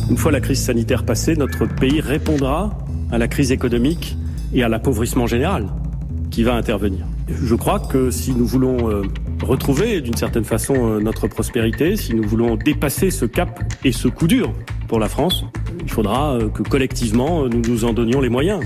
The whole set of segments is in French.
Une fois la crise sanitaire passée, notre pays répondra à la crise économique et à l'appauvrissement général qui va intervenir. Je crois que si nous voulons retrouver d'une certaine façon notre prospérité, si nous voulons dépasser ce cap et ce coup dur pour la France, il faudra que collectivement nous nous en donnions les moyens.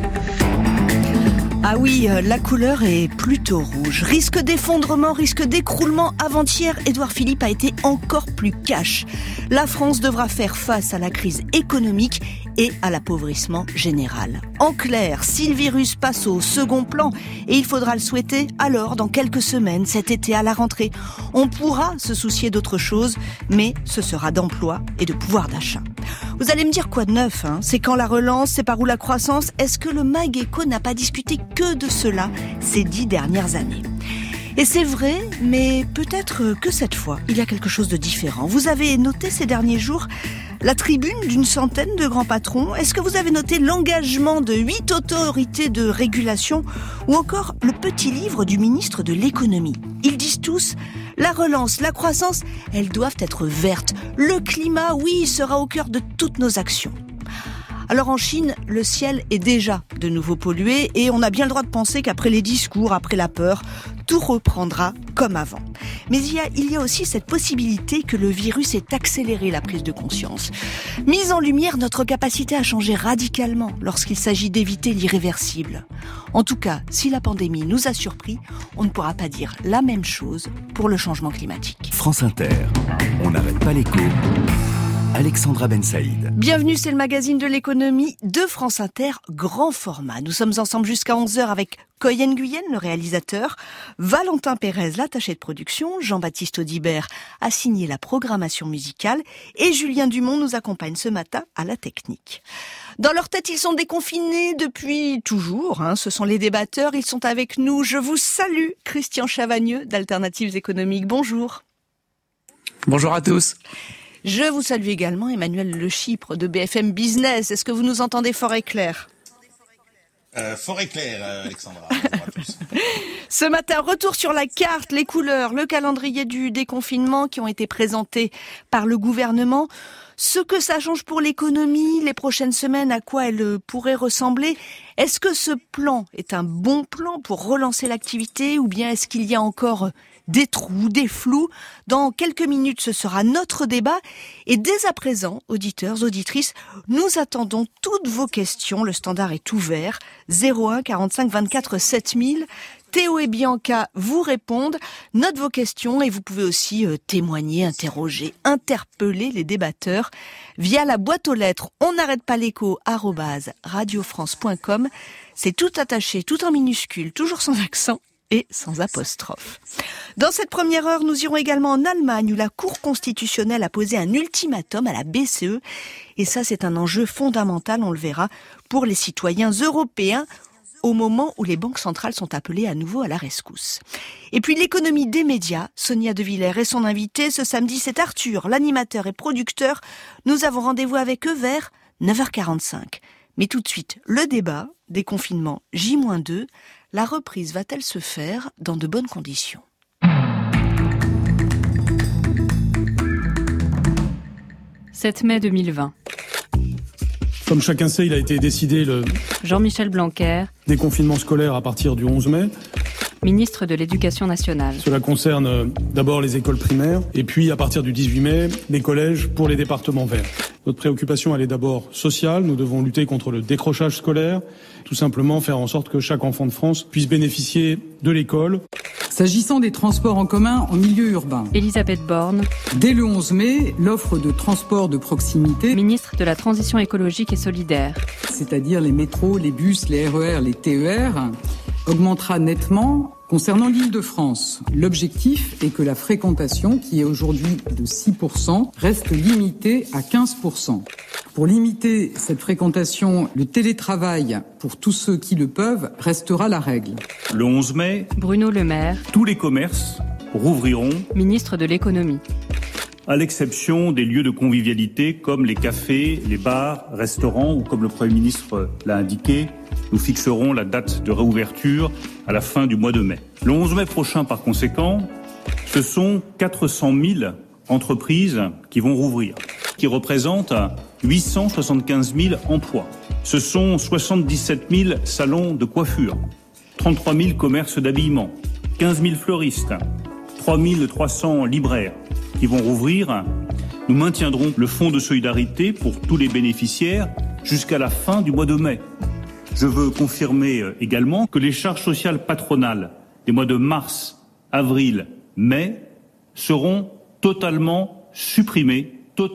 Ah oui, la couleur est plutôt rouge. Risque d'effondrement, risque d'écroulement. Avant-hier, Édouard Philippe a été encore plus cash. La France devra faire face à la crise économique et à l'appauvrissement général. En clair, si le virus passe au second plan, et il faudra le souhaiter, alors dans quelques semaines, cet été à la rentrée, on pourra se soucier d'autre chose, mais ce sera d'emploi et de pouvoir d'achat. Vous allez me dire quoi de neuf, hein ? C'est quand la relance, c'est par où la croissance ? Est-ce que le MAG-ECO n'a pas discuté que de cela ces 10 dernières années ? Et c'est vrai, mais peut-être que cette fois, il y a quelque chose de différent. Vous avez noté ces derniers jours la tribune d'une centaine de grands patrons. Est-ce que vous avez noté l'engagement de 8 autorités de régulation ou encore le petit livre du ministre de l'économie ? Ils disent tous, la relance, la croissance, elles doivent être vertes. Le climat, oui, sera au cœur de toutes nos actions. Alors en Chine, le ciel est déjà de nouveau pollué et on a bien le droit de penser qu'après les discours, après la peur, tout reprendra comme avant. Mais il y a aussi cette possibilité que le virus ait accéléré la prise de conscience. Mise en lumière notre capacité à changer radicalement lorsqu'il s'agit d'éviter l'irréversible. En tout cas, si la pandémie nous a surpris, on ne pourra pas dire la même chose pour le changement climatique. France Inter, on n'arrête pas l'écho. Alexandra Ben Saïd. Bienvenue, c'est le magazine de l'économie de France Inter, grand format. Nous sommes ensemble jusqu'à 11h avec Koyen Nguyen, le réalisateur, Valentin Pérez, l'attaché de production, Jean-Baptiste Audibert a signé la programmation musicale et Julien Dumont nous accompagne ce matin à la technique. Dans leur tête, ils sont déconfinés depuis toujours. Ce sont les débatteurs, ils sont avec nous. Je vous salue, Christian Chavagneux d'Alternatives économiques. Bonjour. Bonjour à tous. Je vous salue également Emmanuel Le Chypre de BFM Business. Est-ce que vous nous entendez fort et clair ? Fort et clair, Alexandra. Bonjour à tous. Ce matin, retour sur la carte, les couleurs, le calendrier du déconfinement qui ont été présentés par le gouvernement. Ce que ça change pour l'économie, les prochaines semaines, à quoi elle pourrait ressembler. Est-ce que ce plan est un bon plan pour relancer l'activité ou bien est-ce qu'il y a encore des trous, des flous? Dans quelques minutes, ce sera notre débat. Et dès à présent, auditeurs, auditrices, nous attendons toutes vos questions. Le standard est ouvert. 01 45 24 7000. Théo et Bianca vous répondent. Note vos questions et vous pouvez aussi témoigner, interroger, interpeller les débatteurs via la boîte aux lettres on n'arrête pas l'écho @radiofrance.com. C'est tout attaché, tout en minuscule, toujours sans accent et sans apostrophe. Dans cette première heure, nous irons également en Allemagne où la Cour constitutionnelle a posé un ultimatum à la BCE. Et ça, c'est un enjeu fondamental, on le verra, pour les citoyens européens au moment où les banques centrales sont appelées à nouveau à la rescousse. Et puis l'économie des médias, Sonia De Villers et son invité. Ce samedi, c'est Arthur, l'animateur et producteur. Nous avons rendez-vous avec eux vers 9h45. Mais tout de suite, le débat, déconfinement J-2, la reprise va-t-elle se faire dans de bonnes conditions ? « 7 mai 2020. Comme chacun sait, il a été décidé le Jean-Michel Blanquer, déconfinement scolaire à partir du 11 mai. Ministre de l'Éducation nationale. Cela concerne d'abord les écoles primaires et puis à partir du 18 mai, les collèges pour les départements verts. Notre préoccupation, elle est d'abord sociale. Nous devons lutter contre le décrochage scolaire, tout simplement faire en sorte que chaque enfant de France puisse bénéficier de l'école. S'agissant des transports en commun en milieu urbain, Elisabeth Borne, dès le 11 mai, l'offre de transport de proximité, ministre de la Transition écologique et solidaire, c'est-à-dire les métros, les bus, les RER, les TER, augmentera nettement. Concernant l'Île-de-France, l'objectif est que la fréquentation, qui est aujourd'hui de 6%, reste limitée à 15%. Pour limiter cette fréquentation, le télétravail, pour tous ceux qui le peuvent, restera la règle. Le 11 mai, Bruno Le Maire, tous les commerces rouvriront, ministre de l'économie, à l'exception des lieux de convivialité comme les cafés, les bars, restaurants ou comme le Premier ministre l'a indiqué, nous fixerons la date de réouverture à la fin du mois de mai. Le 11 mai prochain, par conséquent, ce sont 400 000 entreprises qui vont rouvrir. qui représente 875 000 emplois. Ce sont 77 000 salons de coiffure, 33 000 commerces d'habillement, 15 000 fleuristes, 3 300 libraires qui vont rouvrir. Nous maintiendrons le fonds de solidarité pour tous les bénéficiaires jusqu'à la fin du mois de mai. Je veux confirmer également que les charges sociales patronales des mois de mars, avril, mai seront totalement supprimées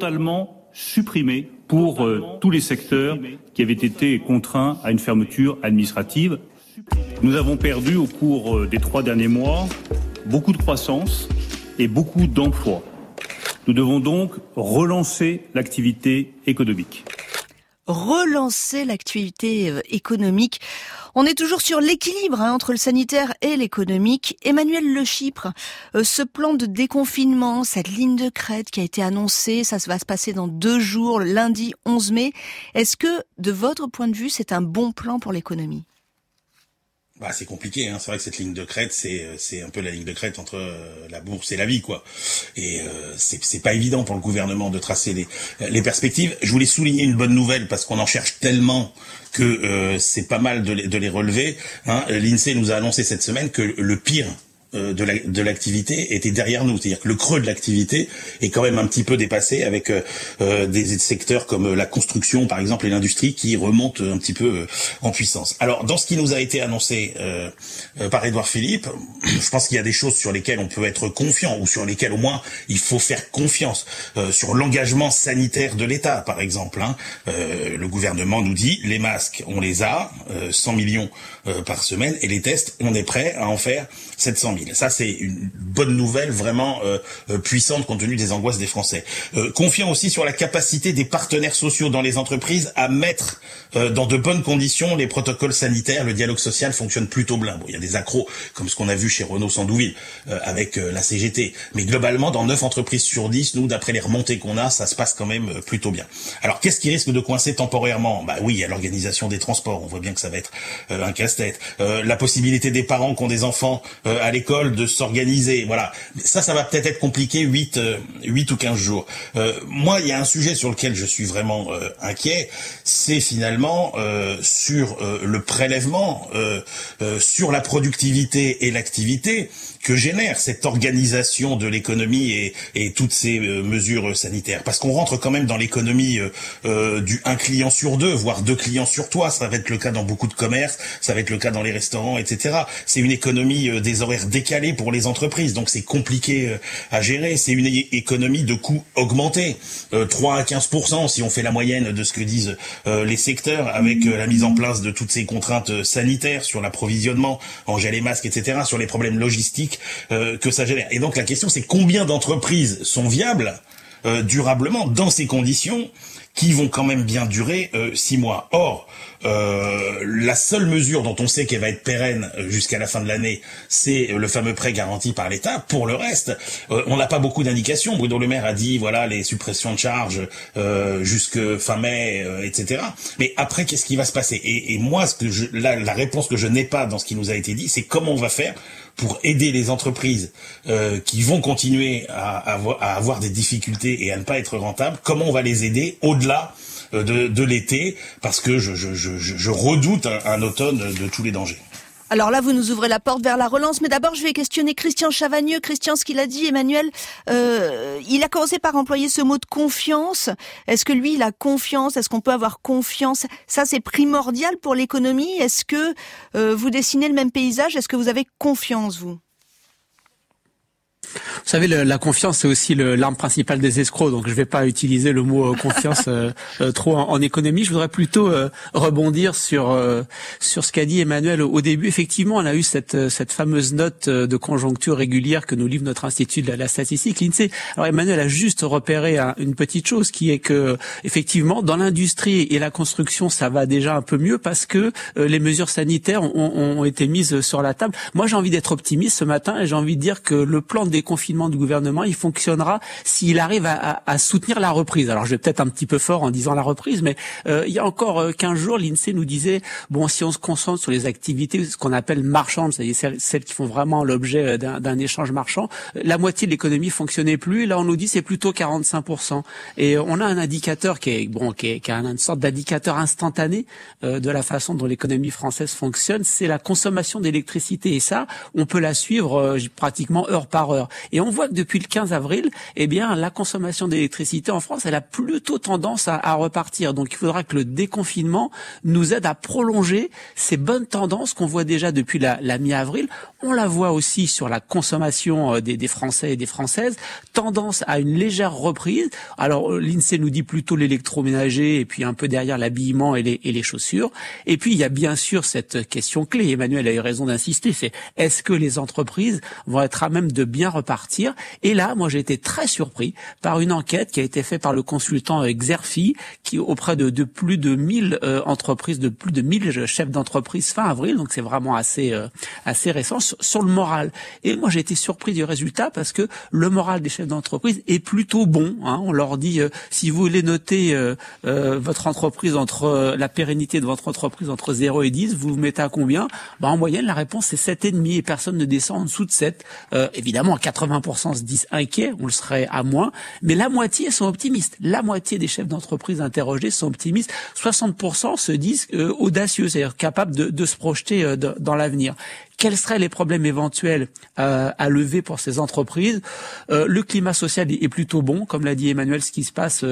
pour tous les secteurs qui avaient été contraints à une fermeture administrative. Nous avons perdu au cours des 3 derniers mois beaucoup de croissance et beaucoup d'emplois. Nous devons donc relancer l'activité économique. Relancer l'activité économique. On est toujours sur l'équilibre entre le sanitaire et l'économique. Emmanuel Le Chypre, ce plan de déconfinement, cette ligne de crête qui a été annoncée, ça va se passer dans 2 jours, le lundi 11 mai. Est-ce que, de votre point de vue, c'est un bon plan pour l'économie ? C'est compliqué, hein. C'est vrai que cette ligne de crête, c'est un peu la ligne de crête entre la bourse et la vie, quoi. Et c'est pas évident pour le gouvernement de tracer les perspectives. Je voulais souligner une bonne nouvelle parce qu'on en cherche tellement que c'est pas mal de les relever. Hein. L'INSEE nous a annoncé cette semaine que le pire de l'activité était derrière nous, c'est-à-dire que le creux de l'activité est quand même un petit peu dépassé avec des secteurs comme la construction par exemple et l'industrie qui remontent un petit peu en puissance. Alors dans ce qui nous a été annoncé par Édouard Philippe, je pense qu'il y a des choses sur lesquelles on peut être confiant ou sur lesquelles au moins il faut faire confiance. Sur l'engagement sanitaire de l'État par exemple, hein, le gouvernement nous dit les masques on les a, 100 millions par semaine, et les tests on est prêt à en faire 700 000. Ça, c'est une bonne nouvelle vraiment puissante compte tenu des angoisses des Français. Confiant aussi sur la capacité des partenaires sociaux dans les entreprises à mettre dans de bonnes conditions les protocoles sanitaires. Le dialogue social fonctionne plutôt bien. Bon, il y a des accros comme ce qu'on a vu chez Renault-Sandouville avec la CGT. Mais globalement, dans 9 entreprises sur 10, nous, d'après les remontées qu'on a, ça se passe quand même plutôt bien. Alors, qu'est-ce qui risque de coincer temporairement ? Oui, il y a l'organisation des transports. On voit bien que ça va être un casse-tête. La possibilité des parents qui ont des enfants à l'école de s'organiser, voilà. Ça va peut-être être compliqué 8 ou 15 jours. Moi, il y a un sujet sur lequel je suis vraiment inquiet, c'est finalement sur le prélèvement, sur la productivité et l'activité que génère cette organisation de l'économie et toutes ces mesures sanitaires. Parce qu'on rentre quand même dans l'économie du 1 client sur 2, voire 2 clients sur 3. Ça va être le cas dans beaucoup de commerces, ça va être le cas dans les restaurants, etc. C'est une économie des horaires décalés pour les entreprises, donc c'est compliqué à gérer. C'est une économie de coûts augmentés, 3 à 15% si on fait la moyenne de ce que disent les secteurs, avec la mise en place de toutes ces contraintes sanitaires sur l'approvisionnement en gel et masques, etc., sur les problèmes logistiques que ça génère. Et donc la question, c'est combien d'entreprises sont viables durablement dans ces conditions qui vont quand même bien durer 6 mois. Or, la seule mesure dont on sait qu'elle va être pérenne jusqu'à la fin de l'année, c'est le fameux prêt garanti par l'État. Pour le reste, on n'a pas beaucoup d'indications. Bruno Le Maire a dit, voilà, les suppressions de charges jusque fin mai, etc. Mais après, qu'est-ce qui va se passer ? Et moi, la réponse que je n'ai pas dans ce qui nous a été dit, c'est comment on va faire pour aider les entreprises qui vont continuer à avoir des difficultés et à ne pas être rentables. Comment on va les aider au-delà de l'été, parce que je redoute un automne de tous les dangers. Alors là, vous nous ouvrez la porte vers la relance, mais d'abord, je vais questionner Christian Chavagneux. Christian, ce qu'il a dit, Emmanuel, il a commencé par employer ce mot de confiance. Est-ce que lui, il a confiance ? Est-ce qu'on peut avoir confiance ? Ça, c'est primordial pour l'économie. Est-ce que vous dessinez le même paysage ? Est-ce que vous avez confiance, vous ? Vous savez, la confiance, c'est aussi l'arme principale des escrocs, donc je vais pas utiliser le mot confiance trop en économie. Je voudrais plutôt rebondir sur ce qu'a dit Emmanuel au début. Effectivement, on a eu cette fameuse note de conjoncture régulière que nous livre notre institut de la statistique, l'INSEE. Alors Emmanuel a juste repéré une petite chose, qui est que effectivement, dans l'industrie et la construction, ça va déjà un peu mieux parce que les mesures sanitaires ont été mises sur la table. Moi, j'ai envie d'être optimiste ce matin et j'ai envie de dire que le plan de déconfinement déconfinement du gouvernement, il fonctionnera s'il arrive à soutenir la reprise. Alors je vais peut-être un petit peu fort en disant la reprise, mais il y a encore 15 jours, l'INSEE nous disait, bon, si on se concentre sur les activités, ce qu'on appelle marchandes, c'est-à-dire celles qui font vraiment l'objet d'un échange marchand, la moitié de l'économie fonctionnait plus. Là, on nous dit c'est plutôt 45%. Et on a un indicateur qui est une sorte d'indicateur instantané de la façon dont l'économie française fonctionne, c'est la consommation d'électricité. Et ça, on peut la suivre pratiquement heure par heure. Et on voit que depuis le 15 avril, eh bien, la consommation d'électricité en France, elle a plutôt tendance à repartir. Donc, il faudra que le déconfinement nous aide à prolonger ces bonnes tendances qu'on voit déjà depuis la mi-avril. On la voit aussi sur la consommation des Français et des Françaises. Tendance à une légère reprise. Alors, l'INSEE nous dit plutôt l'électroménager et puis un peu derrière l'habillement et les chaussures. Et puis, il y a bien sûr cette question clé. Emmanuel a eu raison d'insister. C'est est-ce que les entreprises vont être à même de bien repartir? Et là, moi, j'ai été très surpris par une enquête qui a été faite par le consultant Xerfi, qui auprès de plus de 1000 entreprises, de plus de 1000 chefs d'entreprise fin avril. Donc, c'est vraiment assez récent sur le moral. Et moi, j'ai été surpris du résultat parce que le moral des chefs d'entreprise est plutôt bon. On leur dit si vous voulez noter votre entreprise la pérennité de votre entreprise entre 0 et 10, vous vous mettez à combien? En moyenne, la réponse c'est 7,5 et personne ne descend en dessous de 7. Évidemment, 80% se disent inquiets, on le serait à moins, mais la moitié sont optimistes. La moitié des chefs d'entreprise interrogés sont optimistes. 60% se disent audacieux, c'est-à-dire capables de se projeter dans l'avenir. Quels seraient les problèmes éventuels à lever pour ces entreprises? Le climat social est plutôt bon, comme l'a dit Emmanuel. Ce qui se passe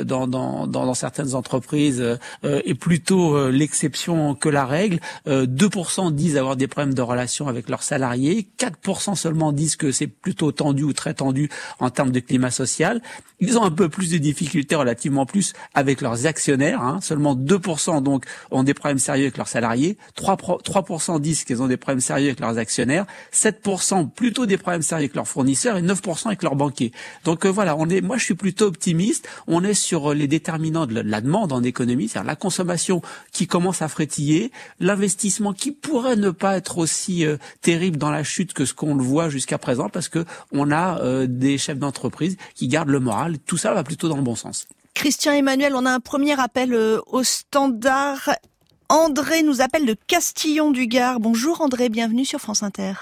dans certaines entreprises est plutôt l'exception que la règle. 2% disent avoir des problèmes de relation avec leurs salariés. 4% seulement disent que c'est plutôt tendu ou très tendu en termes de climat social. Ils ont un peu plus de difficultés, relativement plus, avec leurs actionnaires. Seulement 2% donc ont des problèmes sérieux avec leurs salariés. 3% disent qu'ils ont des problèmes sérieux avec leurs actionnaires, 7% plutôt des problèmes sérieux avec leurs fournisseurs et 9% avec leurs banquiers. Donc voilà, moi je suis plutôt optimiste. On est sur les déterminants de la demande en économie, c'est-à-dire la consommation qui commence à frétiller, l'investissement qui pourrait ne pas être aussi terrible dans la chute que ce qu'on le voit jusqu'à présent, parce que on a des chefs d'entreprise qui gardent le moral. Tout ça va plutôt dans le bon sens. Christian Emmanuel, on a un premier appel au standard. André nous appelle de Castillon-du-Gard. Bonjour André, bienvenue sur France Inter.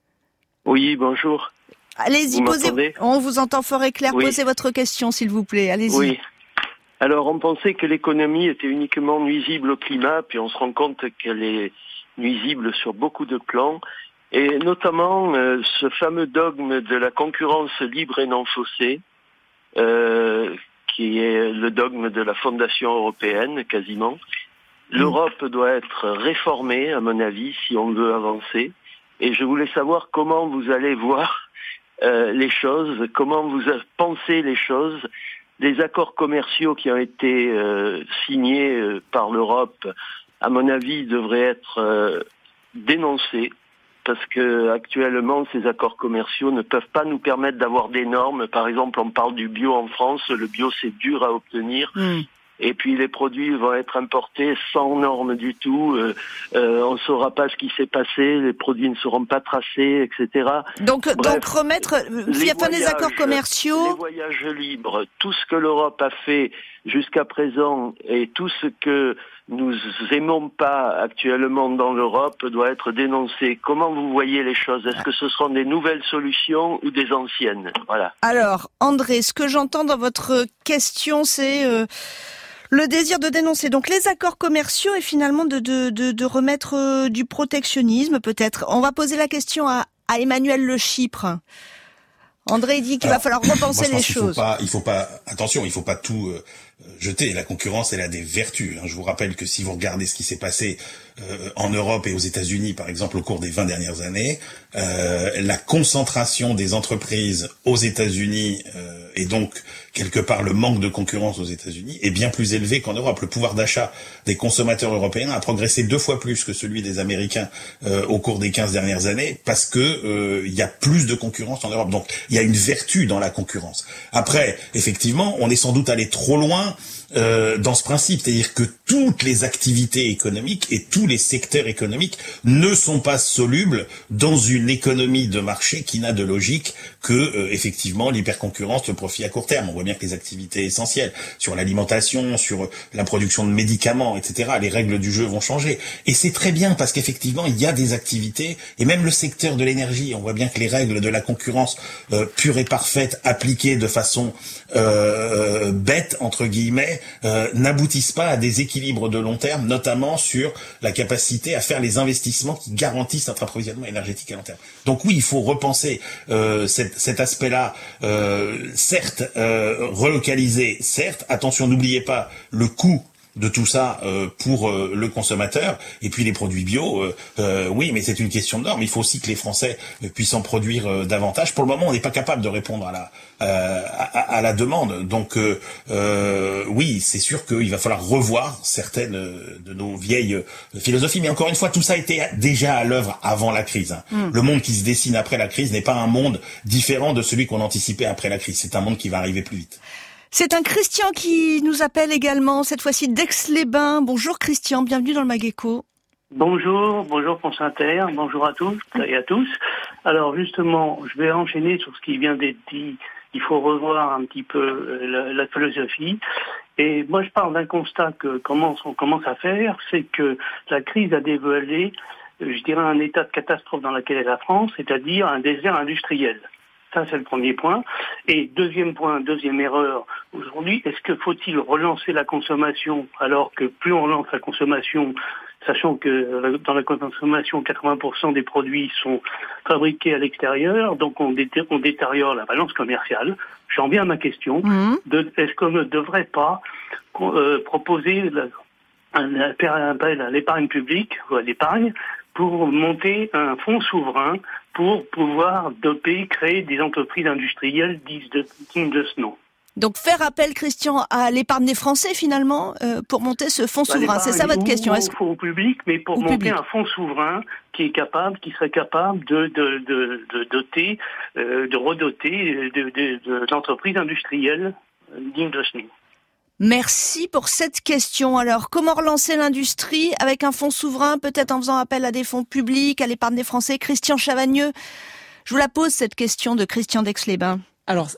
Oui, bonjour. Allez-y, on vous entend fort et clair. Oui. Posez votre question, s'il vous plaît. Allez-y. Oui. Alors, on pensait que l'économie était uniquement nuisible au climat, puis on se rend compte qu'elle est nuisible sur beaucoup de plans. Et notamment, ce fameux dogme de la concurrence libre et non faussée, qui est le dogme de la Fondation européenne, quasiment. L'Europe doit être réformée, à mon avis, si on veut avancer. Et je voulais savoir comment vous allez voir les choses, comment vous pensez les choses. Les accords commerciaux qui ont été signés par l'Europe, à mon avis, devraient être dénoncés. Parce que actuellement, ces accords commerciaux ne peuvent pas nous permettre d'avoir des normes. Par exemple, on parle du bio en France. Le bio, c'est dur à obtenir. Et puis les produits vont être importés sans normes du tout. On ne saura pas ce qui s'est passé, les produits ne seront pas tracés, etc. Donc remettre des accords commerciaux. Les voyages libres, tout ce que l'Europe a fait jusqu'à présent et tout ce que nous aimons pas actuellement dans l'Europe doit être dénoncé. Comment vous voyez les choses? Est-ce que ce seront des nouvelles solutions ou des anciennes? Voilà. Alors, André, ce que j'entends dans votre question, c'est le désir de dénoncer donc les accords commerciaux et finalement de remettre du protectionnisme peut-être. On va poser la question à Emmanuel Le Chypre. André dit qu'il va falloir repenser les choses. Il faut pas tout jeter. La concurrence, elle a des vertus. Je vous rappelle que si vous regardez ce qui s'est passé en Europe et aux États-Unis, par exemple, au cours des 20 dernières années, la concentration des entreprises aux États-Unis et donc quelque part le manque de concurrence aux États-Unis est bien plus élevé qu'en Europe. Le pouvoir d'achat des consommateurs européens a progressé 2 fois plus que celui des Américains au cours des 15 dernières années parce que il y a plus de concurrence en Europe. Donc il y a une vertu dans la concurrence. Après, effectivement, on est sans doute allé trop loin dans ce principe, c'est-à-dire que toutes les activités économiques et tous les secteurs économiques ne sont pas solubles dans une économie de marché qui n'a de logique que effectivement l'hyperconcurrence, le profit à court terme. On voit bien que les activités essentielles sur l'alimentation, sur la production de médicaments, etc., les règles du jeu vont changer. Et c'est très bien parce qu'effectivement il y a des activités, et même le secteur de l'énergie, on voit bien que les règles de la concurrence pure et parfaite, appliquées de façon bête entre guillemets, n'aboutissent pas à des équilibres de long terme, notamment sur la capacité à faire les investissements qui garantissent notre approvisionnement énergétique à long terme. Donc oui, il faut repenser cet aspect-là, certes relocalisé, certes, attention, n'oubliez pas le coût de tout ça pour le consommateur, et puis les produits bio, oui, mais c'est une question de normes. Il faut aussi que les Français puissent en produire davantage. Pour le moment, on n'est pas capable de répondre à la demande. Donc oui, c'est sûr qu'il va falloir revoir certaines de nos vieilles philosophies. Mais encore une fois, tout ça était déjà à l'œuvre avant la crise. Le monde qui se dessine après la crise n'est pas un monde différent de celui qu'on anticipait après la crise. C'est un monde qui va arriver plus vite. C'est un Christian qui nous appelle également, cette fois-ci d'Aix-les-Bains. Bonjour Christian, bienvenue dans le Mag-Éco. Bonjour France Inter, bonjour à tous et à tous. Alors justement, je vais enchaîner sur ce qui vient d'être dit. Il faut revoir un petit peu la philosophie. Et moi je parle d'un constat que on commence à faire, c'est que la crise a dévoilé, je dirais, un état de catastrophe dans lequel est la France, c'est-à-dire un désert industriel. Ça, c'est le premier point. Et deuxième erreur, aujourd'hui, est-ce que faut-il relancer la consommation alors que plus on relance la consommation, sachant que dans la consommation, 80% des produits sont fabriqués à l'extérieur, donc on détériore la balance commerciale. J'en viens à ma question. Est-ce qu'on ne devrait pas proposer un appel à l'épargne publique, ou à l'épargne, pour monter un fonds souverain pour pouvoir créer des entreprises industrielles dignes de ce nom. Donc faire appel, Christian, à l'épargne des Français finalement pour monter ce fonds souverain. C'est ça votre question? Au public, mais pour monter un fonds souverain qui serait capable de redoter d'entreprises industrielles dignes de ce nom. Merci pour cette question. Alors, comment relancer l'industrie avec un fonds souverain, peut-être en faisant appel à des fonds publics, à l'épargne des Français? Christian Chavagneux, je vous la pose cette question de Christian d'Aix-les-Bains. Alors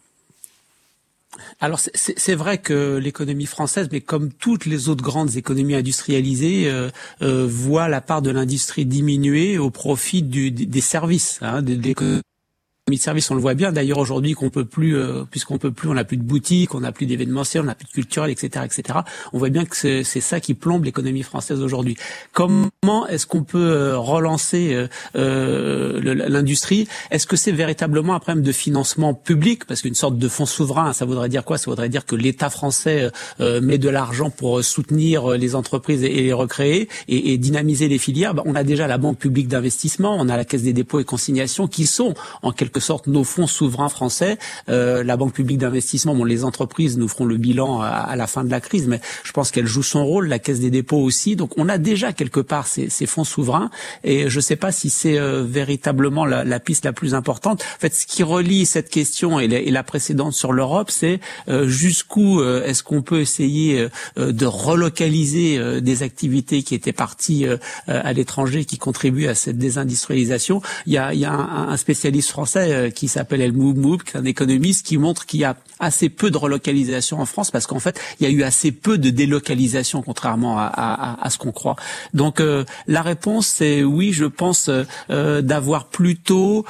c'est vrai que l'économie française, mais comme toutes les autres grandes économies industrialisées, voit la part de l'industrie diminuer au profit des services, de l'économie de service. On le voit bien d'ailleurs aujourd'hui qu'on peut plus, on n'a plus de boutiques, on n'a plus d'événementiel, on n'a plus de culturel, etc., etc. On voit bien que c'est ça qui plombe l'économie française aujourd'hui. Comment est-ce qu'on peut relancer l'industrie? Est-ce que c'est véritablement un problème de financement public? Parce qu'une sorte de fonds souverain, ça voudrait dire quoi? Ça voudrait dire que l'État français met de l'argent pour soutenir les entreprises et les recréer et dynamiser les filières. On a déjà la Banque publique d'investissement, on a la Caisse des dépôts et consignations qui sont en quelque sorte nos fonds souverains français. La Banque publique d'investissement, les entreprises nous feront le bilan à la fin de la crise, mais je pense qu'elle joue son rôle, la Caisse des dépôts aussi. Donc on a déjà quelque part ces fonds souverains, et je ne sais pas si c'est véritablement la piste la plus importante. En fait, ce qui relie cette question et la précédente sur l'Europe, c'est jusqu'où est-ce qu'on peut essayer de relocaliser des activités qui étaient parties à l'étranger, qui contribuent à cette désindustrialisation. Il y a un spécialiste français qui s'appelle El Moub, qui est un économiste, qui montre qu'il y a assez peu de relocalisation en France parce qu'en fait, il y a eu assez peu de délocalisation, contrairement à ce qu'on croit. Donc, la réponse, c'est oui, je pense d'avoir plutôt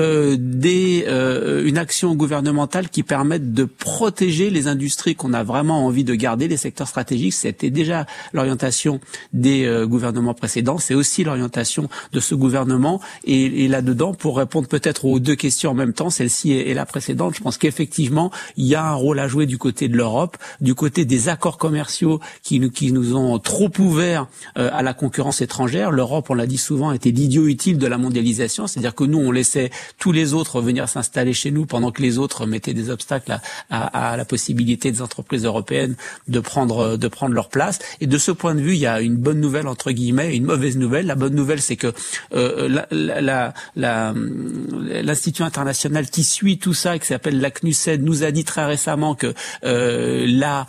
une action gouvernementale qui permette de protéger les industries qu'on a vraiment envie de garder, les secteurs stratégiques. C'était déjà l'orientation des gouvernements précédents, c'est aussi l'orientation de ce gouvernement. Et là-dedans, pour répondre peut-être aux deux questions en même temps, celle-ci et la précédente, je pense qu'effectivement, il y a un rôle à jouer du côté de l'Europe, du côté des accords commerciaux qui nous ont trop ouverts à la concurrence étrangère. L'Europe, on l'a dit souvent, était l'idiot utile de la mondialisation, c'est-à-dire que nous, on laissait tous les autres venir s'installer chez nous pendant que les autres mettaient des obstacles à la possibilité des entreprises européennes de prendre leur place. Et de ce point de vue, il y a une bonne nouvelle, entre guillemets, et une mauvaise nouvelle. La bonne nouvelle, c'est que l'institution institution internationale qui suit tout ça et qui s'appelle la CNUSED nous a dit très récemment que la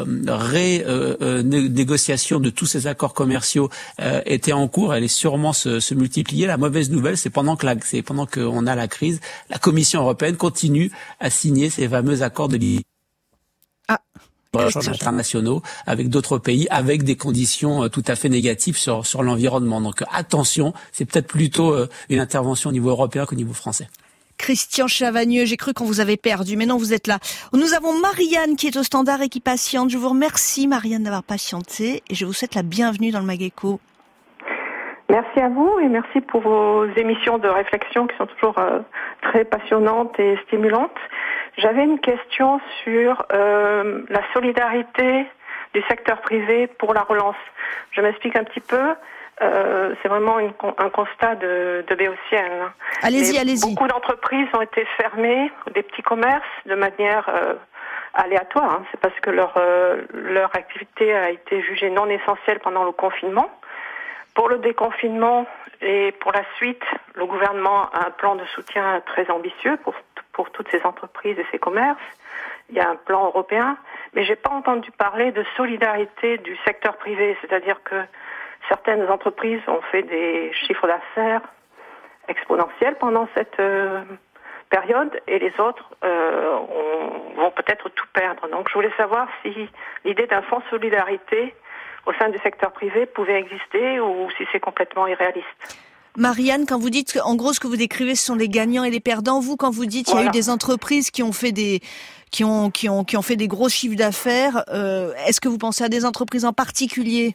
négociation de tous ces accords commerciaux était en cours, elle est sûrement se multiplier. La mauvaise nouvelle, c'est pendant qu'on a la crise, la Commission européenne continue à signer ces fameux accords de échanges internationaux avec d'autres pays, avec des conditions tout à fait négatives sur l'environnement. Donc attention, c'est peut-être plutôt une intervention au niveau européen qu'au niveau français. Christian Chavagneux, j'ai cru qu'on vous avait perdu, mais non, vous êtes là. Nous avons Marianne qui est au standard et qui patiente. Je vous remercie, Marianne, d'avoir patienté et je vous souhaite la bienvenue dans le MagEco. Merci à vous et merci pour vos émissions de réflexion qui sont toujours très passionnantes et stimulantes. J'avais une question sur la solidarité du secteur privé pour la relance. Je m'explique un petit peu. C'est vraiment un constat de béotienne. Allez-y. Beaucoup d'entreprises ont été fermées, des petits commerces, de manière aléatoire. C'est parce que leur activité a été jugée non essentielle pendant le confinement. Pour le déconfinement et pour la suite, le gouvernement a un plan de soutien très ambitieux pour toutes ces entreprises et ces commerces. Il y a un plan européen, mais j'ai pas entendu parler de solidarité du secteur privé, c'est-à-dire que certaines entreprises ont fait des chiffres d'affaires exponentiels pendant cette période et les autres vont peut-être tout perdre. Donc je voulais savoir si l'idée d'un fonds solidarité au sein du secteur privé pouvait exister ou si c'est complètement irréaliste. Marianne, quand vous dites, en gros, ce que vous décrivez, ce sont des gagnants et des perdants. Vous, quand vous dites, il y a eu des entreprises qui ont fait qui ont fait des gros chiffres d'affaires, est-ce que vous pensez à des entreprises en particulier?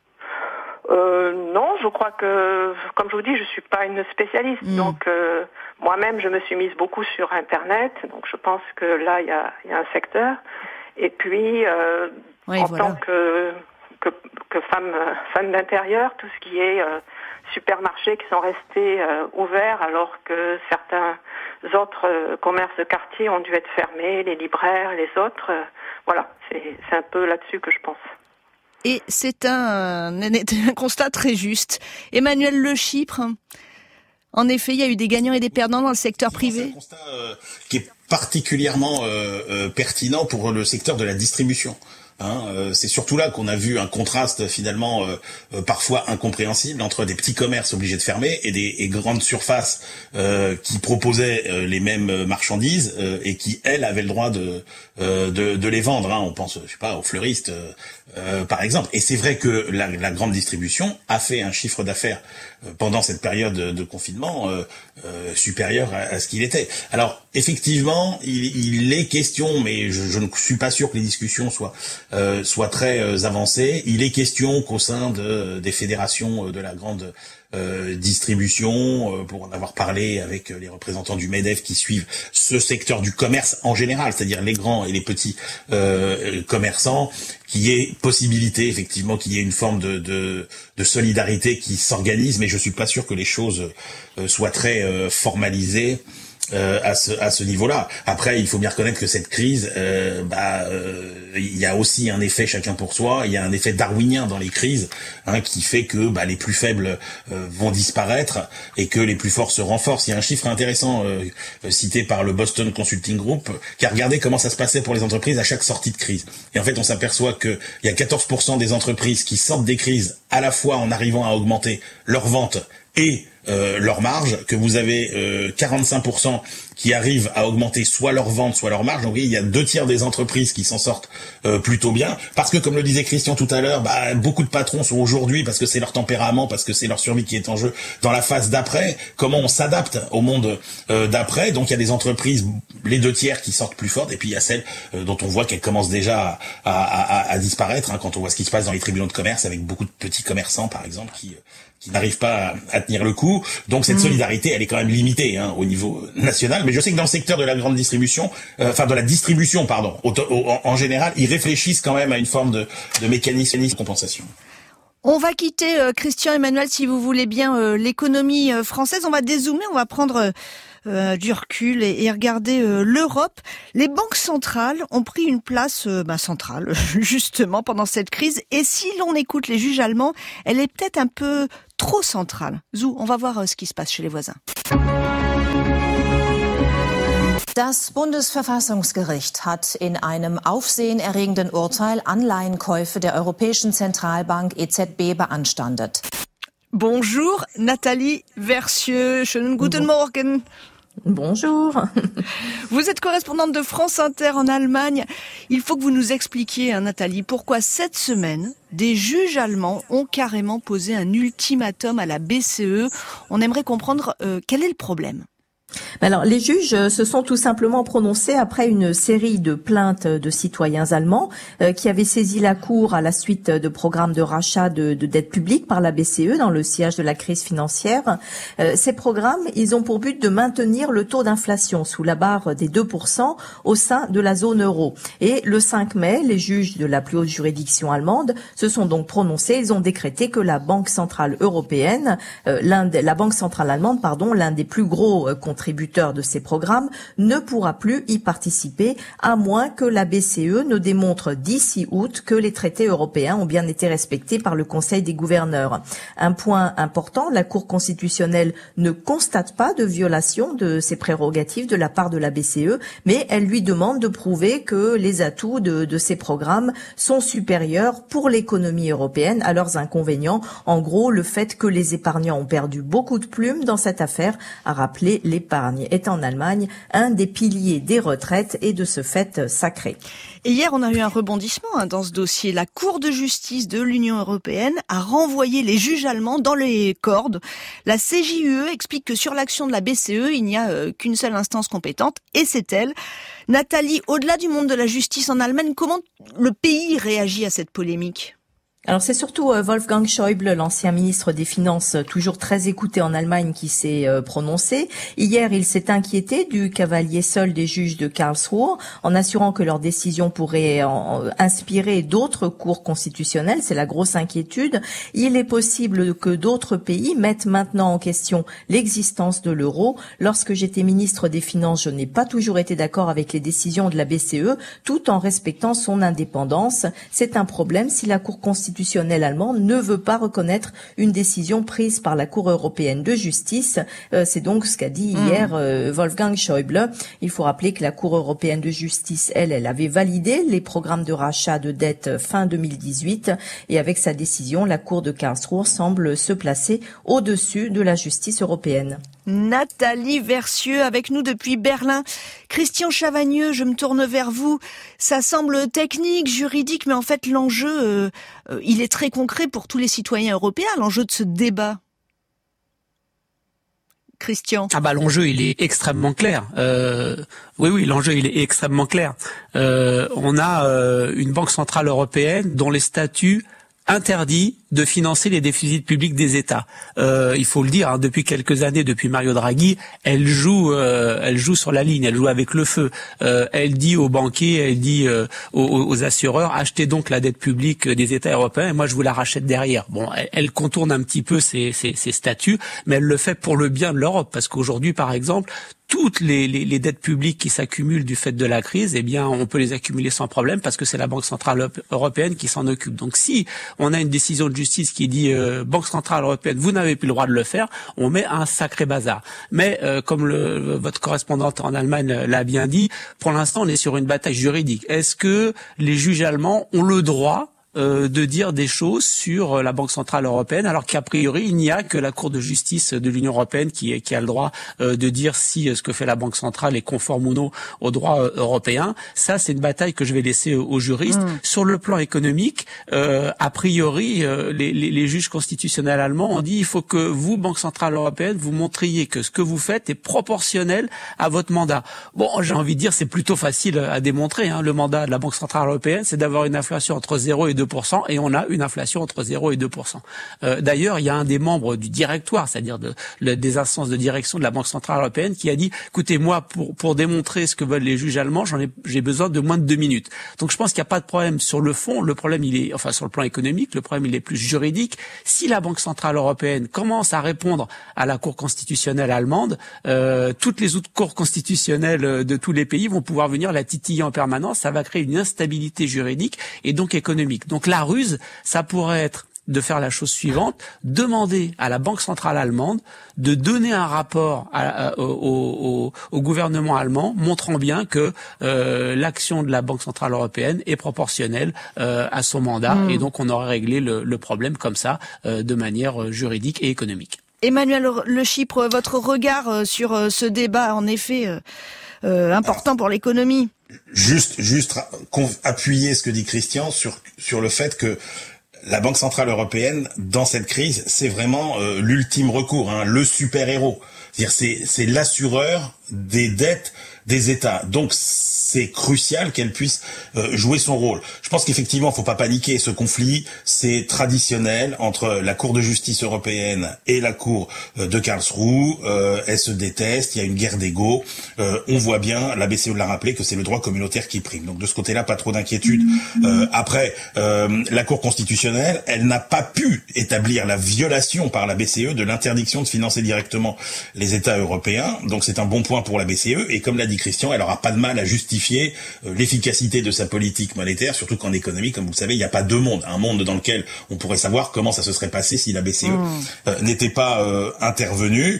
Non, je crois que, comme je vous dis, je suis pas une spécialiste. Donc, moi-même, je me suis mise beaucoup sur Internet. Donc, je pense que là, il y a un secteur. Et puis, tant que femme d'intérieur, tout ce qui est supermarchés qui sont restés ouverts alors que certains autres commerces de quartier ont dû être fermés, les libraires, les autres. Voilà, c'est un peu là-dessus que je pense. Et c'est un constat très juste. Emmanuel Le Chypre, en effet, il y a eu des gagnants et des perdants dans le secteur privé. C'est un constat qui est particulièrement pertinent pour le secteur de la distribution. C'est surtout là qu'on a vu un contraste finalement parfois incompréhensible entre des petits commerces obligés de fermer et des grandes surfaces qui proposaient les mêmes marchandises et qui elles avaient le droit de les vendre. On pense, je sais pas, aux fleuristes par exemple. Et c'est vrai que la grande distribution a fait un chiffre d'affaires pendant cette période de confinement supérieur à ce qu'il était. Alors effectivement, il est question, mais je ne suis pas sûr que les discussions soient très avancées. Il est question qu'au sein des fédérations de la grande distribution, pour en avoir parlé avec les représentants du MEDEF qui suivent ce secteur du commerce en général, c'est-à-dire les grands et les petits commerçants, qu'il y ait possibilité effectivement qu'il y ait une forme de solidarité qui s'organise, mais je suis pas sûr que les choses soient très formalisées à ce niveau-là. Après, il faut bien reconnaître que cette crise, il y a aussi un effet chacun pour soi. Il y a un effet darwinien dans les crises, qui fait que les plus faibles vont disparaître et que les plus forts se renforcent. Il y a un chiffre intéressant cité par le Boston Consulting Group qui a regardé comment ça se passait pour les entreprises à chaque sortie de crise. Et en fait, on s'aperçoit que il y a 14% des entreprises qui sortent des crises à la fois en arrivant à augmenter leurs ventes et leur marge, que vous avez 45% qui arrivent à augmenter soit leur vente, soit leur marge. Donc il y a 2/3 des entreprises qui s'en sortent plutôt bien, parce que comme le disait Christian tout à l'heure, beaucoup de patrons sont aujourd'hui, parce que c'est leur tempérament, parce que c'est leur survie qui est en jeu, dans la phase d'après, comment on s'adapte au monde d'après. Donc il y a des entreprises, les 2/3 qui sortent plus fortes, et puis il y a celles dont on voit qu'elles commencent déjà à disparaître, quand on voit ce qui se passe dans les tribunaux de commerce avec beaucoup de petits commerçants par exemple qui n'arrivent pas à tenir le coup. Donc cette solidarité, elle est quand même limitée au niveau national. Mais je sais que dans le secteur de la grande distribution, de la distribution, en général, ils réfléchissent quand même à une forme de mécanisme de compensation. On va quitter, Christian, Emmanuel, si vous voulez bien, l'économie française. On va dézoomer, on va prendre du recul et regarder l'Europe. Les banques centrales ont pris une place centrale, justement, pendant cette crise. Et si l'on écoute les juges allemands, elle est peut-être un peu trop centrale. Zou, on va voir ce qui se passe chez les voisins. Das Bundesverfassungsgericht hat in einem aufsehenerregenden Urteil Anleihenkäufe der Europäischen Zentralbank EZB beanstandet. Bonjour, Nathalie Versieux. Schönen guten Morgen. Bonjour. Vous êtes correspondante de France Inter en Allemagne. Il faut que vous nous expliquiez, Nathalie, pourquoi cette semaine, des juges allemands ont carrément posé un ultimatum à la BCE. On aimerait comprendre quel est le problème. Alors, les juges se sont tout simplement prononcés après une série de plaintes de citoyens allemands qui avaient saisi la Cour à la suite de programmes de rachat de dettes publiques par la BCE dans le sillage de la crise financière. Ces programmes, ils ont pour but de maintenir le taux d'inflation sous la barre des 2% au sein de la zone euro. Et le 5 mai, les juges de la plus haute juridiction allemande se sont donc prononcés. Ils ont décrété que la Banque centrale européenne, la Banque centrale allemande, l'un des plus gros contributeurs de ces programmes, ne pourra plus y participer à moins que la BCE ne démontre d'ici août que les traités européens ont bien été respectés par le Conseil des gouverneurs. Un point important, la Cour constitutionnelle ne constate pas de violation de ses prérogatives de la part de la BCE, mais elle lui demande de prouver que les atouts de ces programmes sont supérieurs pour l'économie européenne à leurs inconvénients. En gros, le fait que les épargnants ont perdu beaucoup de plumes dans cette affaire a rappelé l'épargne est en Allemagne un des piliers des retraites et de ce fait sacré. Et hier, on a eu un rebondissement dans ce dossier. La Cour de justice de l'Union européenne a renvoyé les juges allemands dans les cordes. La CJUE explique que sur l'action de la BCE, il n'y a qu'une seule instance compétente, et c'est elle. Nathalie, au-delà du monde de la justice en Allemagne, comment le pays réagit à cette polémique ? Alors c'est surtout Wolfgang Schäuble, l'ancien ministre des Finances, toujours très écouté en Allemagne, qui s'est prononcé. Hier, il s'est inquiété du cavalier seul des juges de Karlsruhe, en assurant que leur décision pourrait inspirer d'autres cours constitutionnels. C'est la grosse inquiétude. Il est possible que d'autres pays mettent maintenant en question l'existence de l'euro. Lorsque j'étais ministre des Finances, je n'ai pas toujours été d'accord avec les décisions de la BCE, tout en respectant son indépendance. C'est un problème si la Cour constitutionnelle allemande ne veut pas reconnaître une décision prise par la Cour européenne de justice. C'est donc ce qu'a dit hier Wolfgang Schäuble. Il faut rappeler que la Cour européenne de justice, elle avait validé les programmes de rachat de dettes fin 2018 et avec sa décision, la Cour de Karlsruhe semble se placer au-dessus de la justice européenne. Nathalie Versieux avec nous depuis Berlin. Christian Chavagneux, je me tourne vers vous. Ça semble technique, juridique, mais en fait l'enjeu, il est très concret pour tous les citoyens européens, l'enjeu de ce débat. Christian. L'enjeu il est extrêmement clair. Oui, l'enjeu il est extrêmement clair. On a une banque centrale européenne dont les statuts interdit de financer les déficits publics des États. Il faut le dire, depuis quelques années, depuis Mario Draghi, elle joue sur la ligne, elle joue avec le feu. Elle dit aux banquiers, elle dit aux assureurs, achetez donc la dette publique des États européens et moi je vous la rachète derrière. Bon, elle contourne un petit peu ses statuts, mais elle le fait pour le bien de l'Europe, parce qu'aujourd'hui, par exemple, toutes les dettes publiques qui s'accumulent du fait de la crise, on peut les accumuler sans problème parce que c'est la Banque centrale européenne qui s'en occupe. Donc si on a une décision de justice qui dit Banque centrale européenne, vous n'avez plus le droit de le faire, on met un sacré bazar. Mais comme votre correspondante en Allemagne l'a bien dit, pour l'instant on est sur une bataille juridique. Est-ce que les juges allemands ont le droit de dire des choses sur la Banque centrale européenne, alors qu'a priori il n'y a que la Cour de justice de l'Union européenne qui a le droit de dire si ce que fait la Banque centrale est conforme ou non au droit européen. Ça, c'est une bataille que je vais laisser aux juristes. Sur le plan économique, a priori, les juges constitutionnels allemands ont dit il faut que vous, Banque centrale européenne, vous montriez que ce que vous faites est proportionnel à votre mandat. Bon, j'ai envie de dire c'est plutôt facile à démontrer. Le mandat de la Banque centrale européenne, c'est d'avoir une inflation entre 0 et 2%, et on a une inflation entre 0 et 2%. D'ailleurs, il y a un des membres du directoire, c'est-à-dire des instances de direction de la Banque centrale européenne, qui a dit écoutez, moi, pour démontrer ce que veulent les juges allemands, j'ai besoin de moins de 2 minutes. Donc je pense qu'il n'y a pas de problème sur le fond. Le problème, sur le plan économique, le problème, il est plus juridique. Si la Banque centrale européenne commence à répondre à la Cour constitutionnelle allemande, toutes les autres cours constitutionnelles de tous les pays vont pouvoir venir la titiller en permanence. Ça va créer une instabilité juridique et donc économique. Donc la ruse, ça pourrait être de faire la chose suivante, demander à la Banque centrale allemande de donner un rapport au gouvernement allemand montrant bien que l'action de la Banque centrale européenne est proportionnelle à son mandat et donc on aurait réglé le problème comme ça de manière juridique et économique. Emmanuel Le Chypre, votre regard sur ce débat, en effet, important pour l'économie. Juste appuyer ce que dit Christian sur le fait que la Banque centrale européenne, dans cette crise, c'est vraiment l'ultime recours, le super-héros. C'est-à-dire c'est l'assureur des dettes des États. Donc c'est crucial qu'elle puisse jouer son rôle. Je pense qu'effectivement, faut pas paniquer. Ce conflit, c'est traditionnel entre la Cour de justice européenne et la Cour de Karlsruhe. Elles se détestent. Il y a une guerre d'ego. On voit bien, la BCE l'a rappelé, que c'est le droit communautaire qui prime. Donc de ce côté-là, pas trop d'inquiétude. Après, la Cour constitutionnelle, elle n'a pas pu établir la violation par la BCE de l'interdiction de financer directement les États européens. Donc c'est un bon point pour la BCE. Et comme l'a dit Christian, elle aura pas de mal à justifier l'efficacité de sa politique monétaire, surtout qu'en économie, comme vous le savez, il n'y a pas deux mondes. Un monde dans lequel on pourrait savoir comment ça se serait passé si la BCE n'était pas intervenue.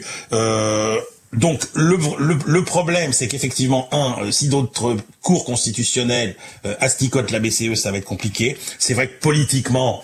Donc le problème, c'est qu'effectivement, si d'autres cours constitutionnels asticotent la BCE, ça va être compliqué. C'est vrai que politiquement,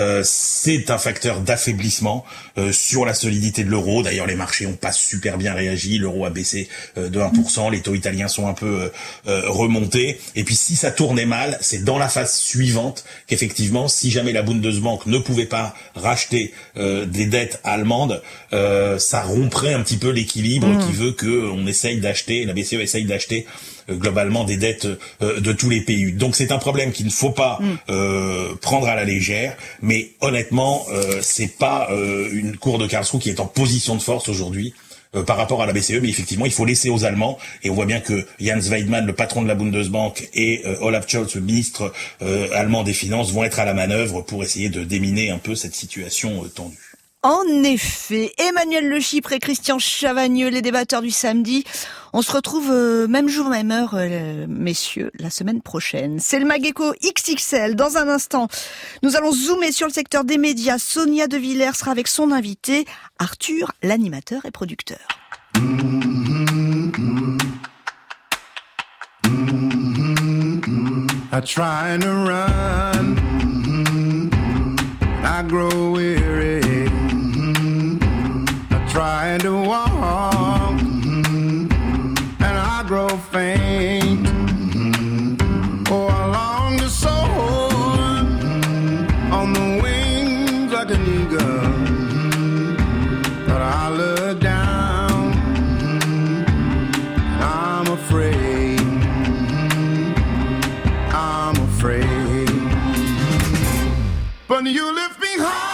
c'est un facteur d'affaiblissement sur la solidité de l'euro. D'ailleurs, les marchés ont pas super bien réagi. L'euro a baissé de 1%. Les taux italiens sont un peu remontés. Et puis, si ça tournait mal, c'est dans la phase suivante qu'effectivement, si jamais la Bundesbank ne pouvait pas racheter des dettes allemandes, ça romprait un petit peu l'équilibre qui veut que on essaye d'acheter, la BCE essaye d'acheter globalement des dettes de tous les pays. Donc c'est un problème qu'il ne faut pas prendre à la légère, mais honnêtement, c'est pas une cour de Karlsruhe qui est en position de force aujourd'hui par rapport à la BCE, mais effectivement, il faut laisser aux Allemands, et on voit bien que Jens Weidmann, le patron de la Bundesbank, et Olaf Scholz, le ministre allemand des Finances, vont être à la manœuvre pour essayer de déminer un peu cette situation tendue. En effet, Emmanuel Le Chypre et Christian Chavagneux, les débatteurs du samedi. On se retrouve même jour, même heure, messieurs, la semaine prochaine. C'est le Mageco XXL. Dans un instant, nous allons zoomer sur le secteur des médias. Sonia De Villers sera avec son invité, Arthur, l'animateur et producteur. I try to run, I grow weary. Trying to walk, and I grow faint. Oh, I long to soar on the wings like an eagle, but I look down, I'm afraid, but you lift me high.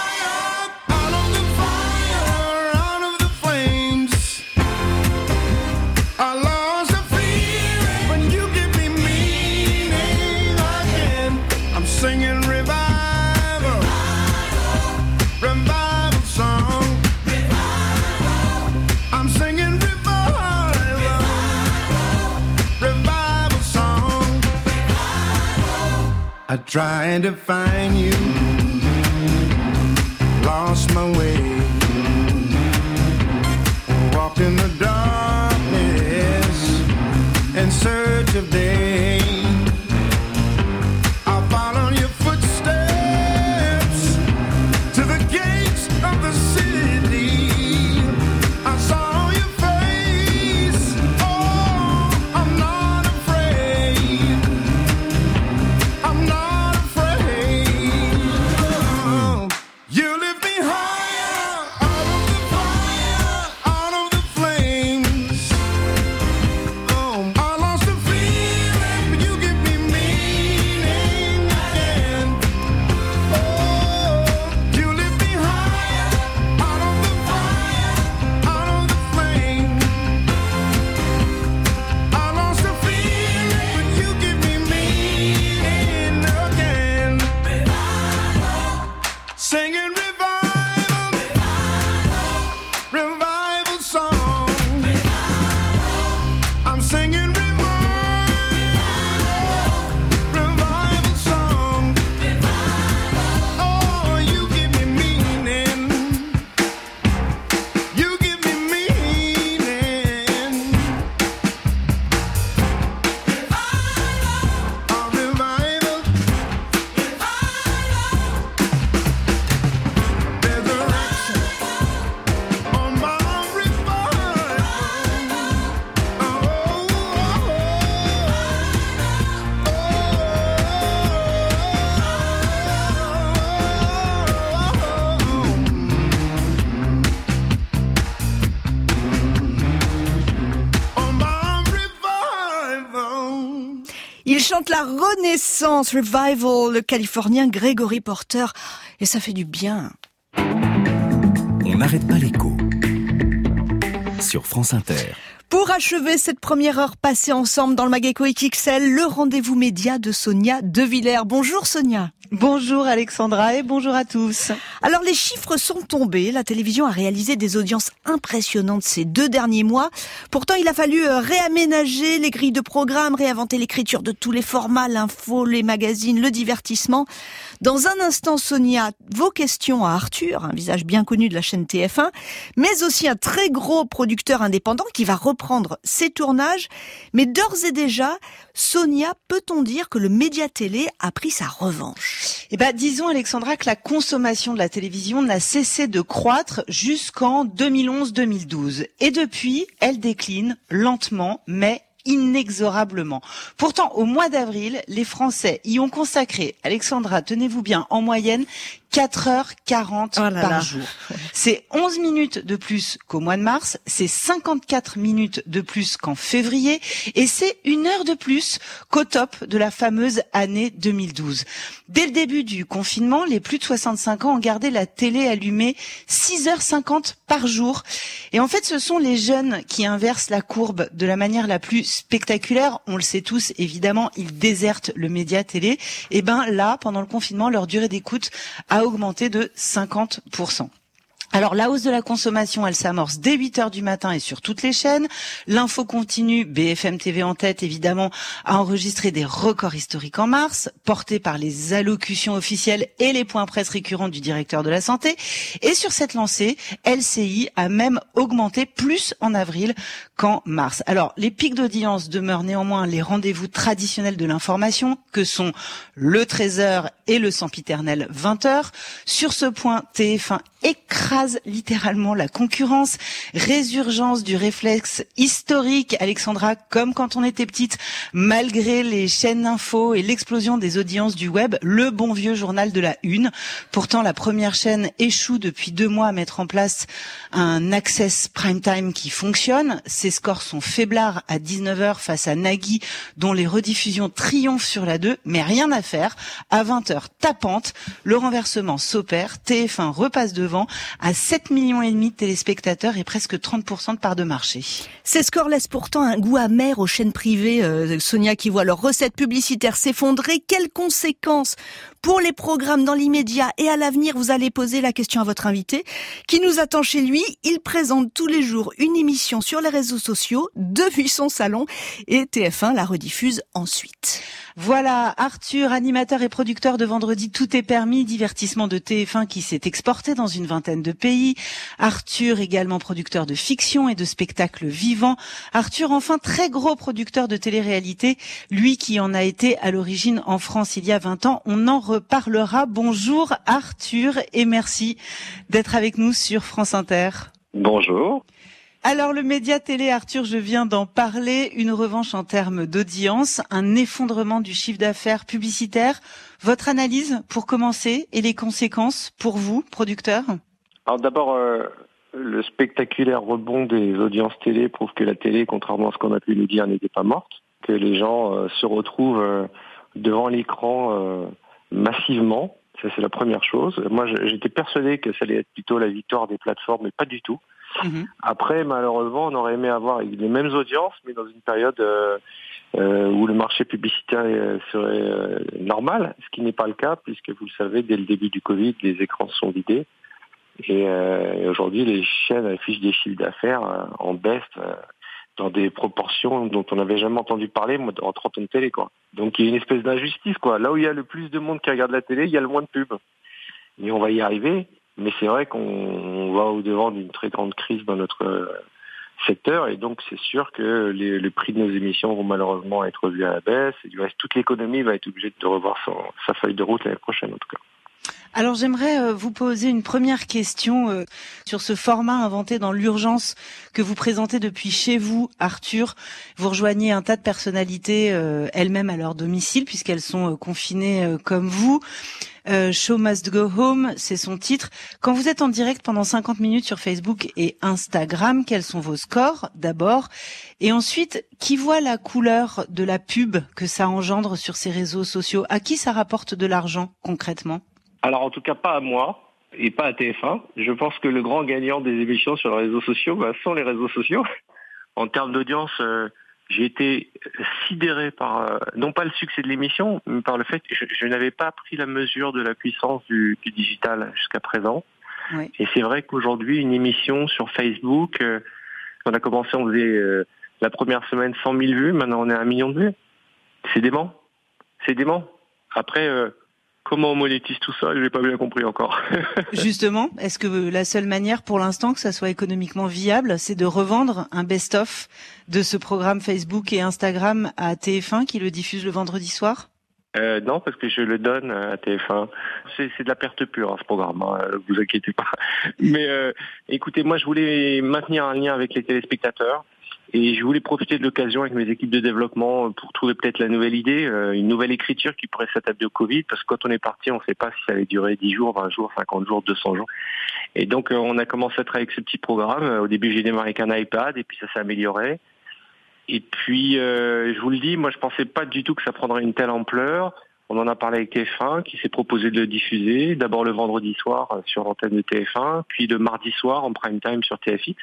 I tried to find you, lost my way, walked in the darkness in search of day. I followed your footsteps to the gates of the city. I saw your face, oh, I'm not afraid, I'm not. Feeling chante la Renaissance Revival, le Californien Gregory Porter, et ça fait du bien. On n'arrête pas l'écho. Sur France Inter. Pour achever cette première heure passée ensemble dans le Mageco XXL, le rendez-vous média de Sonia De Villers. Bonjour Sonia. Bonjour Alexandra et bonjour à tous. Alors les chiffres sont tombés, la télévision a réalisé des audiences impressionnantes ces 2 derniers mois. Pourtant il a fallu réaménager les grilles de programmes, réinventer l'écriture de tous les formats, l'info, les magazines, le divertissement. Dans un instant Sonia, vos questions à Arthur, un visage bien connu de la chaîne TF1, mais aussi un très gros producteur indépendant qui va reprendre ses tournages. Mais d'ores et déjà, Sonia, peut-on dire que le média télé a pris sa revanche ? Eh ben, disons Alexandra que la consommation de la télévision n'a cessé de croître jusqu'en 2011-2012. Et depuis, elle décline lentement, mais inexorablement. Pourtant, au mois d'avril, les Français y ont consacré, Alexandra, tenez-vous bien, en moyenne 4h40 par jour. C'est 11 minutes de plus qu'au mois de mars, c'est 54 minutes de plus qu'en février, et c'est 1 heure de plus qu'au top de la fameuse année 2012. Dès le début du confinement, les plus de 65 ans ont gardé la télé allumée 6h50 par jour. Et en fait, ce sont les jeunes qui inversent la courbe de la manière la plus spectaculaire. On le sait tous, évidemment, ils désertent le média télé. Et ben là, pendant le confinement, leur durée d'écoute a augmenté de 50%. Alors, la hausse de la consommation, elle s'amorce dès 8h du matin et sur toutes les chaînes. L'info continue, BFM TV en tête, évidemment, a enregistré des records historiques en mars, portés par les allocutions officielles et les points presse récurrents du directeur de la santé. Et sur cette lancée, LCI a même augmenté plus en avril qu'en mars. Alors, les pics d'audience demeurent néanmoins les rendez-vous traditionnels de l'information, que sont le 13h et le sempiternel 20h. Sur ce point, TF1 écrase littéralement la concurrence, résurgence du réflexe historique, Alexandra, comme quand on était petite, malgré les chaînes d'infos et l'explosion des audiences du web, le bon vieux journal de la Une. Pourtant, la première chaîne échoue depuis 2 mois à mettre en place un access prime time qui fonctionne. Ses scores sont faiblards à 19h face à Nagui, dont les rediffusions triomphent sur la 2, mais rien à faire. À 20h tapante, le renversement s'opère, TF1 repasse devant à 7,5 millions de téléspectateurs et presque 30% de part de marché. Ces scores laissent pourtant un goût amer aux chaînes privées, Sonia, qui voient leurs recettes publicitaires s'effondrer. Quelles conséquences pour les programmes dans l'immédiat et à l'avenir? Vous allez poser la question à votre invité qui nous attend chez lui. Il présente tous les jours une émission sur les réseaux sociaux depuis son salon et TF1 la rediffuse ensuite. Voilà, Arthur, animateur et producteur de Vendredi Tout est permis, divertissement de TF1 qui s'est exporté dans une vingtaine de pays. Arthur, également producteur de fiction et de spectacles vivants. Arthur, enfin, très gros producteur de télé-réalité, lui qui en a été à l'origine en France il y a 20 ans. On en reparlera. Bonjour Arthur et merci d'être avec nous sur France Inter. Bonjour. Alors le média télé, Arthur, je viens d'en parler, une revanche en termes d'audience, un effondrement du chiffre d'affaires publicitaire. Votre analyse pour commencer et les conséquences pour vous, producteur? Alors d'abord, le spectaculaire rebond des audiences télé prouve que la télé, contrairement à ce qu'on a pu nous dire, n'était pas morte, que les gens se retrouvent devant l'écran massivement. Ça, c'est la première chose. Moi, j'étais persuadé que ça allait être plutôt la victoire des plateformes, mais pas du tout. Après, malheureusement, on aurait aimé avoir les mêmes audiences, mais dans une période où le marché publicitaire serait normal, ce qui n'est pas le cas, puisque vous le savez, dès le début du Covid, les écrans se sont vidés. Et aujourd'hui, les chaînes affichent des chiffres d'affaires en baisse dans des proportions dont on n'avait jamais entendu parler en 30 ans de télé, quoi. Donc il y a une espèce d'injustice, quoi. Là où il y a le plus de monde qui regarde la télé, il y a le moins de pubs. Et on va y arriver. Mais c'est vrai qu'on va au-devant d'une très grande crise dans notre secteur et donc c'est sûr que les prix de nos émissions vont malheureusement être revus à la baisse et du reste toute l'économie va être obligée de revoir sa feuille de route l'année prochaine en tout cas. Alors j'aimerais vous poser une première question sur ce format inventé dans l'urgence que vous présentez depuis chez vous, Arthur. Vous rejoignez un tas de personnalités elles-mêmes à leur domicile puisqu'elles sont confinées comme vous. Show Must Go Home, c'est son titre. Quand vous êtes en direct pendant 50 minutes sur Facebook et Instagram, quels sont vos scores d'abord? Et ensuite, qui voit la couleur de la pub que ça engendre sur ces réseaux sociaux? À qui ça rapporte de l'argent concrètement? Alors en tout cas pas à moi et pas à TF1. Je pense que le grand gagnant des émissions sur les réseaux sociaux sont les réseaux sociaux. En termes d'audience, j'ai été sidéré par, non pas le succès de l'émission, mais par le fait que je n'avais pas pris la mesure de la puissance du digital jusqu'à présent. Oui. Et c'est vrai qu'aujourd'hui, une émission sur Facebook, on a commencé, on faisait la première semaine 100 000 vues, maintenant on est à 1 million de vues. C'est dément. C'est dément. Après... comment on monétise tout ça? Je n'ai pas bien compris encore. Justement, est-ce que la seule manière pour l'instant que ça soit économiquement viable, c'est de revendre un best-of de ce programme Facebook et Instagram à TF1 qui le diffuse le vendredi soir? Non, parce que je le donne à TF1. C'est de la perte pure, ce programme, vous inquiétez pas. Mais écoutez, moi je voulais maintenir un lien avec les téléspectateurs. Et je voulais profiter de l'occasion avec mes équipes de développement pour trouver peut-être la nouvelle idée, une nouvelle écriture qui pourrait s'adapter au Covid, parce que quand on est parti, on ne sait pas si ça allait durer 10 jours, 20 jours, 50 jours, 200 jours. Et donc on a commencé à travailler avec ce petit programme. Au début, j'ai démarré avec un iPad, et puis ça s'est amélioré. Et puis, je vous le dis, moi je pensais pas du tout que ça prendrait une telle ampleur. On en a parlé avec TF1, qui s'est proposé de le diffuser, d'abord le vendredi soir sur l'antenne de TF1, puis le mardi soir en prime time sur TFX.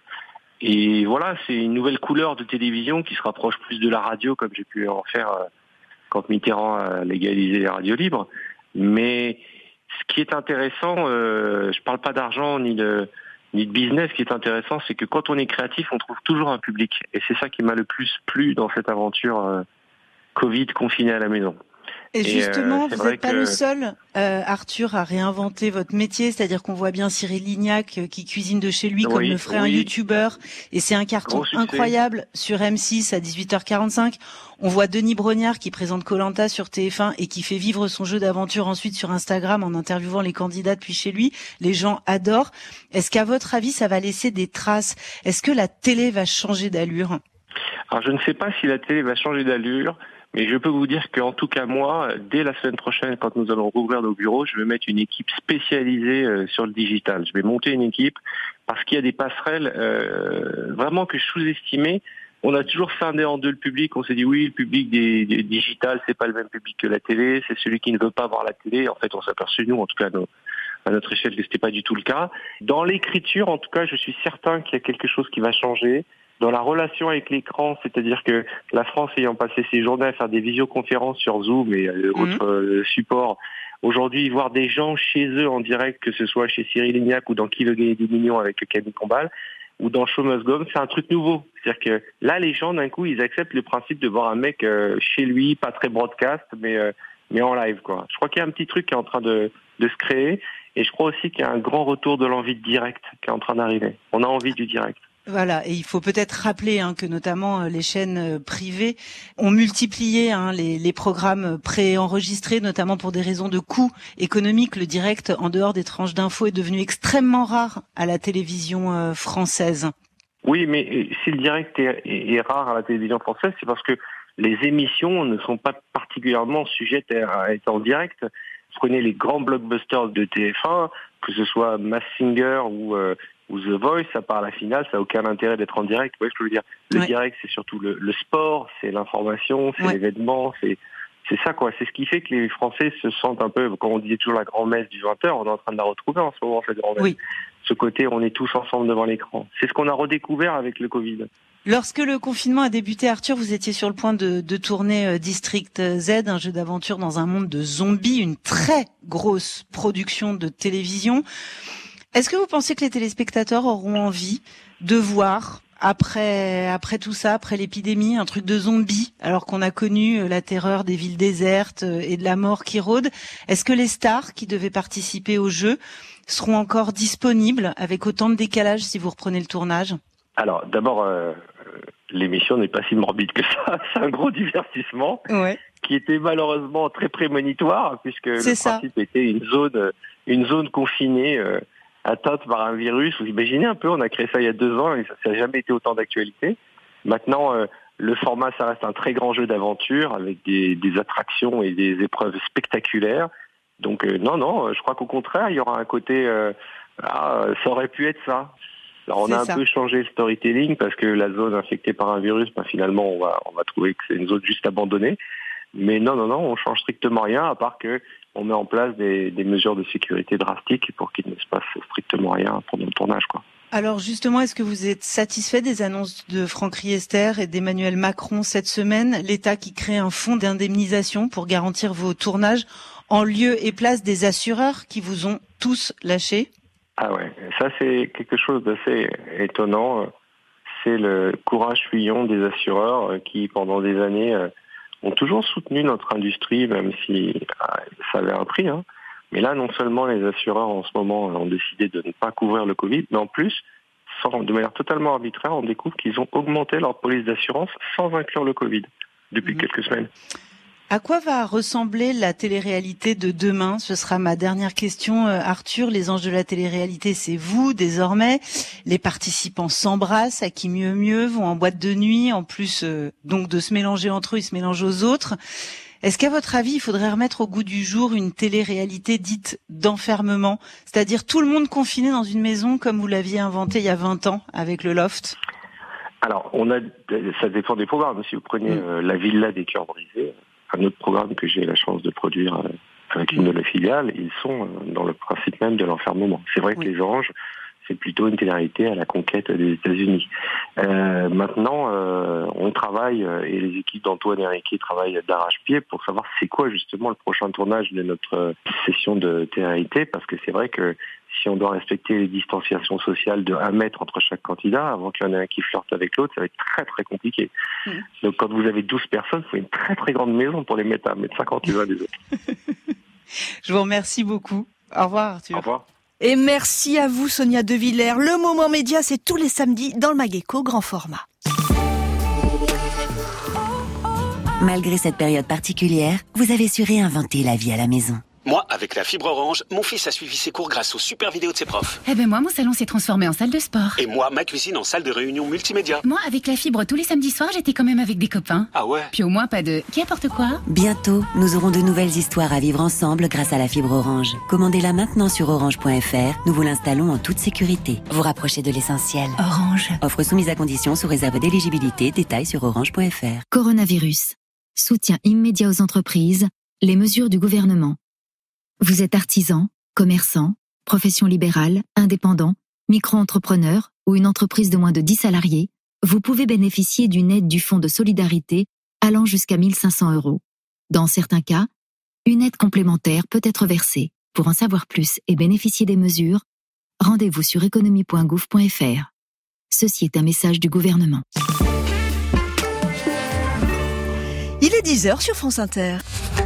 Et voilà, c'est une nouvelle couleur de télévision qui se rapproche plus de la radio, comme j'ai pu en faire quand Mitterrand a légalisé les radios libres. Mais ce qui est intéressant, je parle pas d'argent ni de business, ce qui est intéressant, c'est que quand on est créatif, on trouve toujours un public. Et c'est ça qui m'a le plus plu dans cette aventure Covid confiné à la maison. Et justement, vous n'êtes pas le seul, Arthur, à réinventer votre métier. C'est-à-dire qu'on voit bien Cyril Lignac qui cuisine de chez lui comme le ferait un youtubeur. Et c'est un carton incroyable sur M6 à 18h45. On voit Denis Brognard qui présente Koh-Lanta sur TF1 et qui fait vivre son jeu d'aventure ensuite sur Instagram en interviewant les candidats depuis chez lui. Les gens adorent. Est-ce qu'à votre avis, ça va laisser des traces? Est-ce que la télé va changer d'allure? Alors je ne sais pas si la télé va changer d'allure. Mais je peux vous dire qu'en tout cas, moi, dès la semaine prochaine, quand nous allons rouvrir nos bureaux, je vais mettre une équipe spécialisée sur le digital. Je vais monter une équipe parce qu'il y a des passerelles vraiment que je sous-estimais. On a toujours scindé en deux le public. On s'est dit oui, le public des digital, c'est pas le même public que la télé. C'est celui qui ne veut pas voir la télé. En fait, on s'est aperçu, nous, en tout cas, à notre échelle, que c'était pas du tout le cas. Dans l'écriture, en tout cas, je suis certain qu'il y a quelque chose qui va changer. Dans la relation avec l'écran, c'est-à-dire que la France ayant passé ses journées à faire des visioconférences sur Zoom et autres supports, aujourd'hui, voir des gens chez eux en direct, que ce soit chez Cyril Lignac ou dans Qui veut gagner des millions avec Camille Combal, ou dans Show Must Go Home, c'est un truc nouveau. C'est-à-dire que là, les gens, d'un coup, ils acceptent le principe de voir un mec chez lui, pas très broadcast, mais en live, quoi. Je crois qu'il y a un petit truc qui est en train de se créer, et je crois aussi qu'il y a un grand retour de l'envie de direct qui est en train d'arriver. On a envie du direct. Voilà, et il faut peut-être rappeler que notamment les chaînes privées ont multiplié les programmes préenregistrés, notamment pour des raisons de coûts économiques. Le direct, en dehors des tranches d'infos, est devenu extrêmement rare à la télévision française. Oui, mais si le direct est rare à la télévision française, c'est parce que les émissions ne sont pas particulièrement sujettes à être en direct. Prenez les grands blockbusters de TF1, que ce soit Masked Singer ou The Voice, à part la finale, ça n'a aucun intérêt d'être en direct. Vous voyez ce que je veux dire? Le direct, c'est surtout le sport, c'est l'information, c'est l'événement, c'est ça, quoi. C'est ce qui fait que les Français se sentent un peu, comme on disait toujours la grand-messe du 20h, on est en train de la retrouver en ce moment, cette grand-messe. Oui. Ce côté, on est tous ensemble devant l'écran. C'est ce qu'on a redécouvert avec le Covid. Lorsque le confinement a débuté, Arthur, vous étiez sur le point de tourner District Z, un jeu d'aventure dans un monde de zombies, une très grosse production de télévision. Est-ce que vous pensez que les téléspectateurs auront envie de voir, après tout ça, après l'épidémie, un truc de zombie, alors qu'on a connu la terreur des villes désertes et de la mort qui rôde? Est-ce que les stars qui devaient participer au jeu seront encore disponibles avec autant de décalage si vous reprenez le tournage? Alors, d'abord, l'émission n'est pas si morbide que ça. C'est un gros divertissement qui était malheureusement très prémonitoire, puisque le principe était une zone confinée atteinte par un virus. Vous imaginez un peu, on a créé ça il y a 2 ans et ça n'a jamais été autant d'actualité. Maintenant, le format, ça reste un très grand jeu d'aventure avec des attractions et des épreuves spectaculaires. Donc non, je crois qu'au contraire, il y aura un côté... ça aurait pu être ça. Alors on a un peu changé le storytelling parce que la zone infectée par un virus, finalement, on va trouver que c'est une zone juste abandonnée. Mais non, on change strictement rien, à part que on met en place des mesures de sécurité drastiques pour qu'il ne se passe strictement rien pendant le tournage, quoi. Alors justement, est-ce que vous êtes satisfait des annonces de Franck Riester et d'Emmanuel Macron cette semaine, l'État qui crée un fonds d'indemnisation pour garantir vos tournages en lieu et place des assureurs qui vous ont tous lâchés? Ah ouais, ça c'est quelque chose d'assez étonnant. C'est le courage fuyant des assureurs qui, pendant des années, ont toujours soutenu notre industrie, même si ça avait un prix. Mais là, non seulement les assureurs en ce moment ont décidé de ne pas couvrir le Covid, mais en plus, de manière totalement arbitraire, on découvre qu'ils ont augmenté leur police d'assurance sans inclure le Covid depuis quelques semaines. À quoi va ressembler la télé-réalité de demain? Ce sera ma dernière question, Arthur. Les anges de la télé-réalité, c'est vous, désormais. Les participants s'embrassent, à qui mieux, vont en boîte de nuit. En plus, donc, de se mélanger entre eux, ils se mélangent aux autres. Est-ce qu'à votre avis, il faudrait remettre au goût du jour une télé-réalité dite d'enfermement? C'est-à-dire tout le monde confiné dans une maison comme vous l'aviez inventé il y a 20 ans avec le Loft? Alors, ça dépend des programmes. Si vous prenez La Villa des Cœurs Brisés, un autre programme que j'ai la chance de produire avec une de mes filiales, ils sont dans le principe même de l'enfermement. C'est vrai que Les Anges, c'est plutôt une télé-réalité à la conquête des États-Unis. Maintenant, on travaille, et les équipes d'Antoine et Riquet travaillent d'arrache-pied pour savoir c'est quoi justement le prochain tournage de notre session de télé-réalité, parce que c'est vrai que si on doit respecter les distanciations sociales de 1 mètre entre chaque candidat, avant qu'il y en ait un qui flirte avec l'autre, ça va être très très compliqué. Donc quand vous avez 12 personnes, il faut une très très grande maison pour les mettre à 1,50 m les uns des autres. Je vous remercie beaucoup. Au revoir, Arthur. Au revoir. Et merci à vous, Sonia De Villers. Le Moment Média, c'est tous les samedis dans le Mageco grand format. Malgré cette période particulière, vous avez su réinventer la vie à la maison. Moi, avec la fibre Orange, mon fils a suivi ses cours grâce aux super vidéos de ses profs. Eh ben moi, mon salon s'est transformé en salle de sport. Et moi, ma cuisine en salle de réunion multimédia. Moi, avec la fibre, tous les samedis soirs, j'étais quand même avec des copains. Ah ouais? Puis au moins, pas de qui apporte quoi. Bientôt, nous aurons de nouvelles histoires à vivre ensemble grâce à la fibre Orange. Commandez-la maintenant sur orange.fr. Nous vous l'installons en toute sécurité. Vous rapprochez de l'essentiel. Orange. Offre soumise à condition sous réserve d'éligibilité. Détails sur orange.fr. Coronavirus. Soutien immédiat aux entreprises. Les mesures du gouvernement. Vous êtes artisan, commerçant, profession libérale, indépendant, micro-entrepreneur ou une entreprise de moins de 10 salariés, vous pouvez bénéficier d'une aide du Fonds de solidarité allant jusqu'à 1 500 €. Dans certains cas, une aide complémentaire peut être versée. Pour en savoir plus et bénéficier des mesures, rendez-vous sur économie.gouv.fr. Ceci est un message du gouvernement. Il est 10h sur France Inter.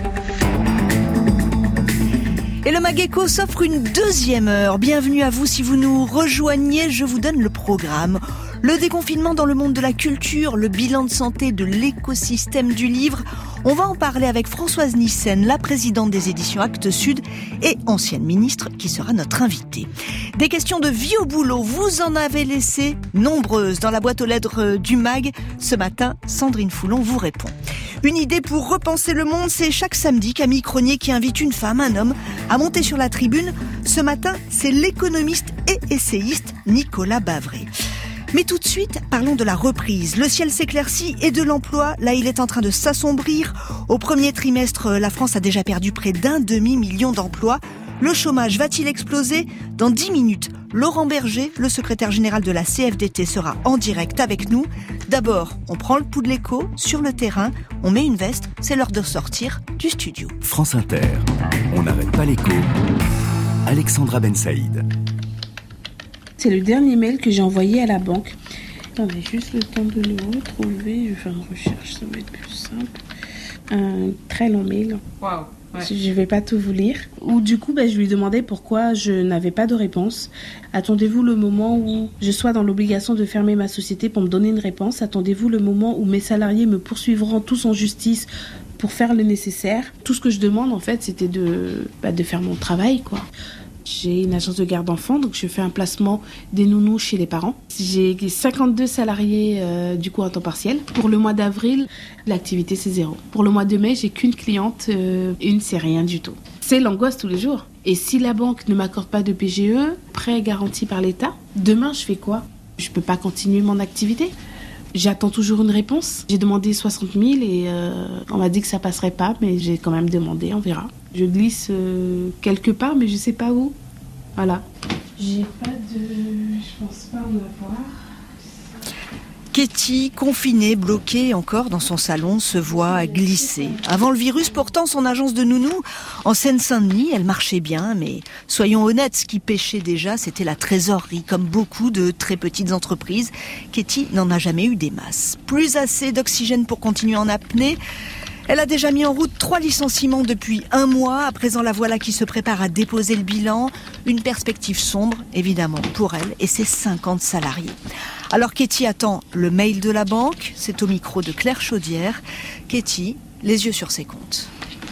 Et le Mageco s'offre une deuxième heure. Bienvenue à vous si vous nous rejoignez, je vous donne le programme. Le déconfinement dans le monde de la culture, le bilan de santé de l'écosystème du livre. On va en parler avec Françoise Nyssen, la présidente des éditions Actes Sud et ancienne ministre qui sera notre invitée. Des questions de vie au boulot, vous en avez laissé nombreuses dans la boîte aux lettres du MAG. Ce matin, Sandrine Foulon vous répond. Une idée pour repenser le monde, c'est chaque samedi Camille Cronier qui invite une femme, un homme à monter sur la tribune. Ce matin, c'est l'économiste et essayiste Nicolas Bavret. Mais tout de suite, parlons de la reprise. Le ciel s'éclaircit et de l'emploi, là il est en train de s'assombrir. Au premier trimestre, la France a déjà perdu près d'1 demi-million d'emplois. Le chômage va-t-il exploser? Dans 10 minutes, Laurent Berger, le secrétaire général de la CFDT, sera en direct avec nous. D'abord, on prend le pouls de l'écho sur le terrain, on met une veste, c'est l'heure de sortir du studio. France Inter, on n'arrête pas l'écho. Alexandra Ben Saïd. C'est le dernier mail que j'ai envoyé à la banque. Attendez juste le temps de le retrouver. Je vais faire une recherche, ça va être plus simple. Un très long mail. Waouh. Ouais. Je vais pas tout vous lire. Ou du coup, je lui demandais pourquoi je n'avais pas de réponse. Attendez-vous le moment où je sois dans l'obligation de fermer ma société pour me donner une réponse. Attendez-vous le moment où mes salariés me poursuivront tous en justice pour faire le nécessaire. Tout ce que je demande, en fait, c'était de faire mon travail, quoi. J'ai une agence de garde d'enfants, donc je fais un placement des nounous chez les parents. J'ai 52 salariés du coup en temps partiel. Pour le mois d'avril, l'activité c'est 0. Pour le mois de mai, j'ai qu'une cliente, une c'est rien du tout. C'est l'angoisse tous les jours. Et si la banque ne m'accorde pas de PGE, prêt garanti par l'État, demain je fais quoi? Je peux pas continuer mon activité. J'attends toujours une réponse. J'ai demandé 60 000 et on m'a dit que ça passerait pas, mais j'ai quand même demandé, on verra. Je glisse quelque part, mais je sais pas où. Voilà. J'ai pas de... Je pense pas en avoir. Katie, confinée, bloquée encore dans son salon, se voit glisser. Avant le virus, pourtant, son agence de nounou, en Seine-Saint-Denis, elle marchait bien, mais soyons honnêtes, ce qui pêchait déjà, c'était la trésorerie. Comme beaucoup de très petites entreprises, Katie n'en a jamais eu des masses. Plus assez d'oxygène pour continuer en apnée. Elle a déjà mis en route 3 licenciements depuis 1 mois. À présent, la voilà qui se prépare à déposer le bilan. Une perspective sombre, évidemment, pour elle et ses 50 salariés. Alors Katie attend le mail de la banque. C'est au micro de Claire Chaudière. Katie, les yeux sur ses comptes.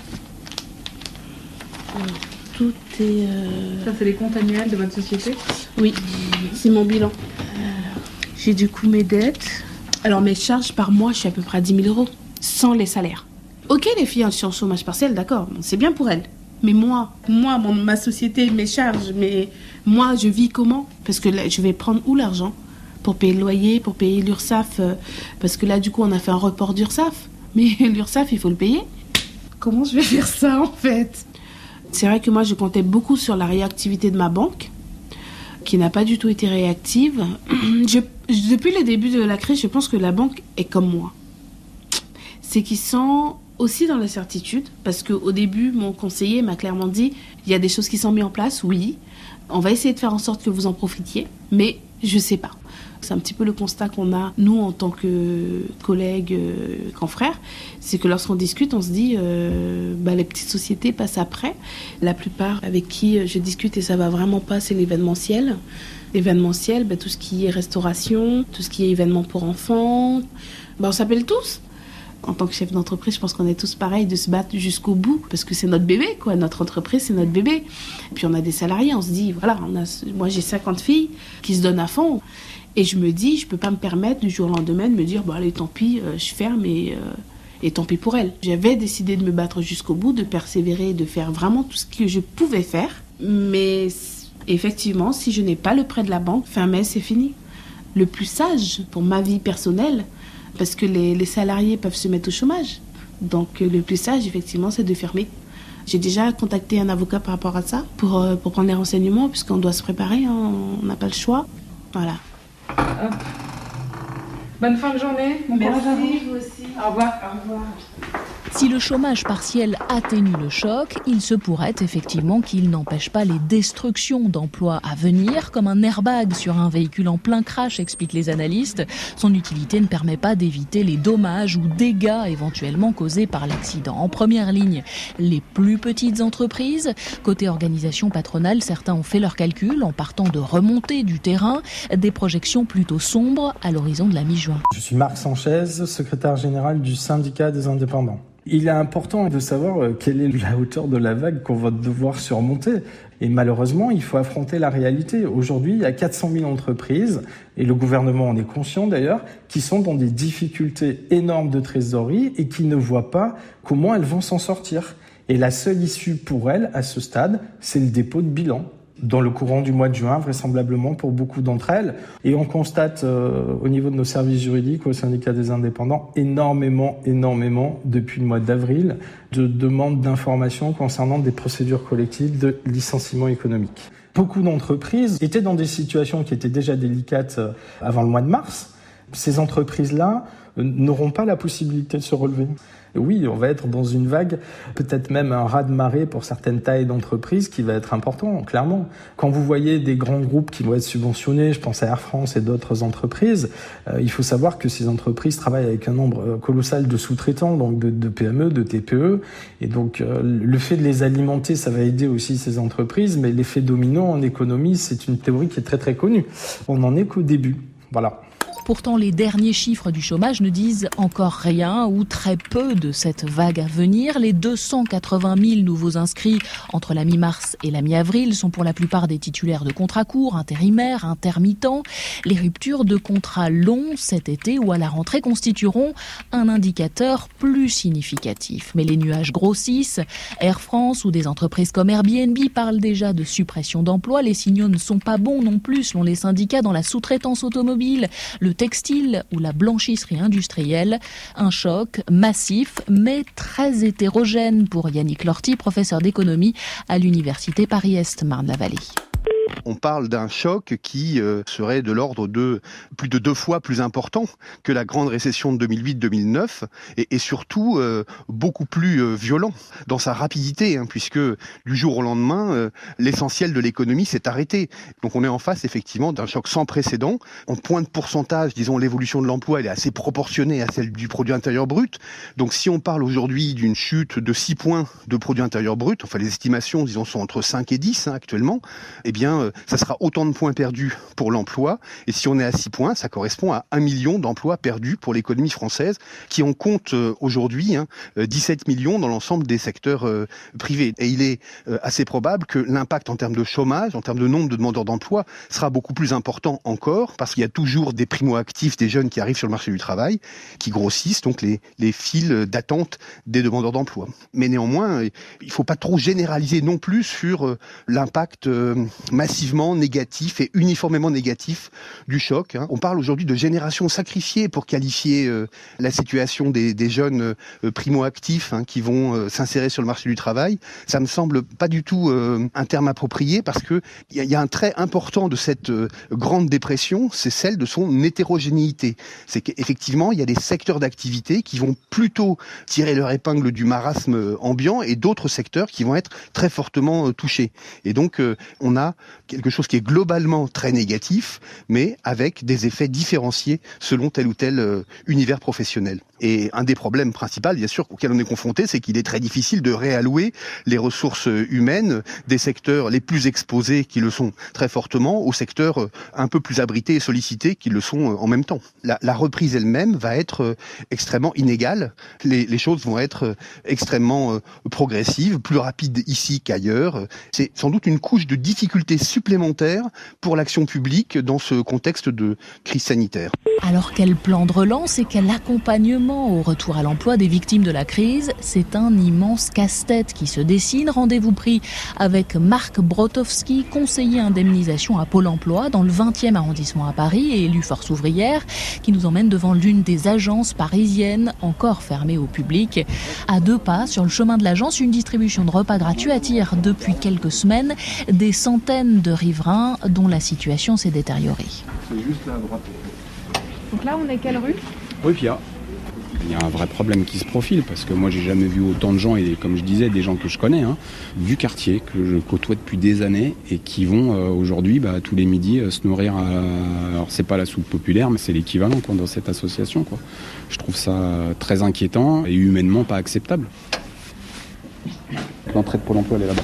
Tout est... Ça, c'est les comptes annuels de votre société? Oui, c'est mon bilan. J'ai du coup mes dettes. Alors mes charges par mois, je suis à peu près à 10 000 euros, sans les salaires. Ok, les filles sont en chômage partiel, d'accord, c'est bien pour elles. Mais ma société, mes charges, mais moi, je vis comment? Parce que là, je vais prendre où l'argent? Pour payer le loyer, pour payer l'URSSAF? Parce que là, du coup, on a fait un report d'URSSAF. Mais l'URSSAF, il faut le payer. Comment je vais faire ça, en fait? C'est vrai que moi, je comptais beaucoup sur la réactivité de ma banque, qui n'a pas du tout été réactive. Depuis le début de la crise, je pense que la banque est comme moi. C'est qu'ils sont aussi dans l'incertitude, parce qu'au début, mon conseiller m'a clairement dit, il y a des choses qui sont mises en place, oui, on va essayer de faire en sorte que vous en profitiez, mais je sais pas. C'est un petit peu le constat qu'on a, nous, en tant que collègues, confrères, c'est que lorsqu'on discute, on se dit, les petites sociétés passent après. La plupart avec qui je discute, et ça va vraiment pas, c'est l'événementiel. L'événementiel, tout ce qui est restauration, tout ce qui est événement pour enfants, on s'appelle tous. En tant que chef d'entreprise, je pense qu'on est tous pareils de se battre jusqu'au bout, parce que c'est notre bébé, quoi. Notre entreprise, c'est notre bébé. Et puis on a des salariés, on se dit, voilà, moi j'ai 50 filles qui se donnent à fond. Et je me dis, je peux pas me permettre du jour au lendemain de me dire, allez, tant pis, je ferme et tant pis pour elle. J'avais décidé de me battre jusqu'au bout, de persévérer, de faire vraiment tout ce que je pouvais faire. Mais effectivement, si je n'ai pas le prêt de la banque, fin mai, c'est fini. Le plus sage pour ma vie personnelle, parce que les salariés peuvent se mettre au chômage. Donc le plus sage, effectivement, c'est de fermer. J'ai déjà contacté un avocat par rapport à ça, pour prendre les renseignements, puisqu'on doit se préparer, on n'a pas le choix. Voilà. Bonne fin de journée. Merci, vous aussi. Au revoir. Au revoir. Si le chômage partiel atténue le choc, il se pourrait effectivement qu'il n'empêche pas les destructions d'emplois à venir, comme un airbag sur un véhicule en plein crash, expliquent les analystes. Son utilité ne permet pas d'éviter les dommages ou dégâts éventuellement causés par l'accident. En première ligne, les plus petites entreprises. Côté organisation patronale, certains ont fait leurs calculs en partant de remontées du terrain, des projections plutôt sombres à l'horizon de la mi-juin. Je suis Marc Sanchez, secrétaire général du syndicat des indépendants. Il est important de savoir quelle est la hauteur de la vague qu'on va devoir surmonter. Et malheureusement, il faut affronter la réalité. Aujourd'hui, il y a 400 000 entreprises, et le gouvernement en est conscient d'ailleurs, qui sont dans des difficultés énormes de trésorerie et qui ne voient pas comment elles vont s'en sortir. Et la seule issue pour elles, à ce stade, c'est le dépôt de bilan. Dans le courant du mois de juin, vraisemblablement pour beaucoup d'entre elles. Et on constate au niveau de nos services juridiques, au syndicat des indépendants, énormément, depuis le mois d'avril, de demandes d'informations concernant des procédures collectives de licenciement économique. Beaucoup d'entreprises étaient dans des situations qui étaient déjà délicates avant le mois de mars. Ces entreprises-là n'auront pas la possibilité de se relever. Oui, on va être dans une vague, peut-être même un raz-de-marée pour certaines tailles d'entreprises qui va être important, clairement. Quand vous voyez des grands groupes qui vont être subventionnés, je pense à Air France et d'autres entreprises, il faut savoir que ces entreprises travaillent avec un nombre colossal de sous-traitants, donc de PME, de TPE, et donc le fait de les alimenter, ça va aider aussi ces entreprises, mais l'effet domino en économie, c'est une théorie qui est très très connue. On n'en est qu'au début, voilà. Pourtant, les derniers chiffres du chômage ne disent encore rien ou très peu de cette vague à venir. Les 280 000 nouveaux inscrits entre la mi-mars et la mi-avril sont pour la plupart des titulaires de contrats courts, intérimaires, intermittents. Les ruptures de contrats longs cet été ou à la rentrée constitueront un indicateur plus significatif. Mais les nuages grossissent. Air France ou des entreprises comme Airbnb parlent déjà de suppression d'emplois. Les signaux ne sont pas bons non plus selon les syndicats dans la sous-traitance automobile, le textile ou la blanchisserie industrielle. Un choc massif mais très hétérogène pour Yannick Lorty, professeur d'économie à l'université Paris-Est Marne-la-Vallée. On parle d'un choc qui serait de l'ordre de plus de 2 fois plus important que la grande récession de 2008-2009 et surtout beaucoup plus violent dans sa rapidité, puisque du jour au lendemain, l'essentiel de l'économie s'est arrêté. Donc on est en face effectivement d'un choc sans précédent. En point de pourcentage, disons, l'évolution de l'emploi elle est assez proportionnée à celle du produit intérieur brut. Donc si on parle aujourd'hui d'une chute de 6 points de produit intérieur brut, enfin les estimations disons sont entre 5 et 10 actuellement, eh bien ça sera autant de points perdus pour l'emploi. Et si on est à 6 points, ça correspond à 1 million d'emplois perdus pour l'économie française, qui en compte aujourd'hui 17 millions dans l'ensemble des secteurs privés. Et il est assez probable que l'impact en termes de chômage, en termes de nombre de demandeurs d'emploi, sera beaucoup plus important encore, parce qu'il y a toujours des primo-actifs, des jeunes qui arrivent sur le marché du travail, qui grossissent donc les files d'attente des demandeurs d'emploi. Mais néanmoins, il ne faut pas trop généraliser non plus sur l'impact massivement négatif et uniformément négatif du choc. On parle aujourd'hui de génération sacrifiée pour qualifier la situation des jeunes primo-actifs qui vont s'insérer sur le marché du travail. Ça me semble pas du tout un terme approprié, parce que il y a un trait important de cette grande dépression, c'est celle de son hétérogénéité. C'est qu'effectivement, il y a des secteurs d'activité qui vont plutôt tirer leur épingle du marasme ambiant et d'autres secteurs qui vont être très fortement touchés. Et donc, on a quelque chose qui est globalement très négatif, mais avec des effets différenciés selon tel ou tel univers professionnel. Et un des problèmes principaux, bien sûr, auxquels on est confronté, c'est qu'il est très difficile de réallouer les ressources humaines des secteurs les plus exposés, qui le sont très fortement, aux secteurs un peu plus abrités et sollicités, qui le sont en même temps. La reprise elle-même va être extrêmement inégale. Les choses vont être extrêmement progressives, plus rapides ici qu'ailleurs. C'est sans doute une couche de difficultés supplémentaires pour l'action publique dans ce contexte de crise sanitaire. Alors quel plan de relance et quel accompagnement au retour à l'emploi des victimes de la crise? C'est un immense casse-tête qui se dessine. Rendez-vous pris avec Marc Brotowski, conseiller indemnisation à Pôle emploi dans le 20e arrondissement à Paris et élu Force ouvrière, qui nous emmène devant l'une des agences parisiennes encore fermées au public. À 2 pas sur le chemin de l'agence, une distribution de repas gratuits attire depuis quelques semaines des centaines de riverains dont la situation s'est détériorée. C'est juste là à droite. Donc là, on est quelle rue? Rue Pia. Il y a un vrai problème qui se profile, parce que moi j'ai jamais vu autant de gens, et comme je disais, des gens que je connais, du quartier, que je côtoie depuis des années, et qui vont aujourd'hui tous les midis se nourrir alors c'est pas la soupe populaire, mais c'est l'équivalent dans cette association. Je trouve ça très inquiétant et humainement pas acceptable. L'entrée de Pôle emploi elle est là-bas.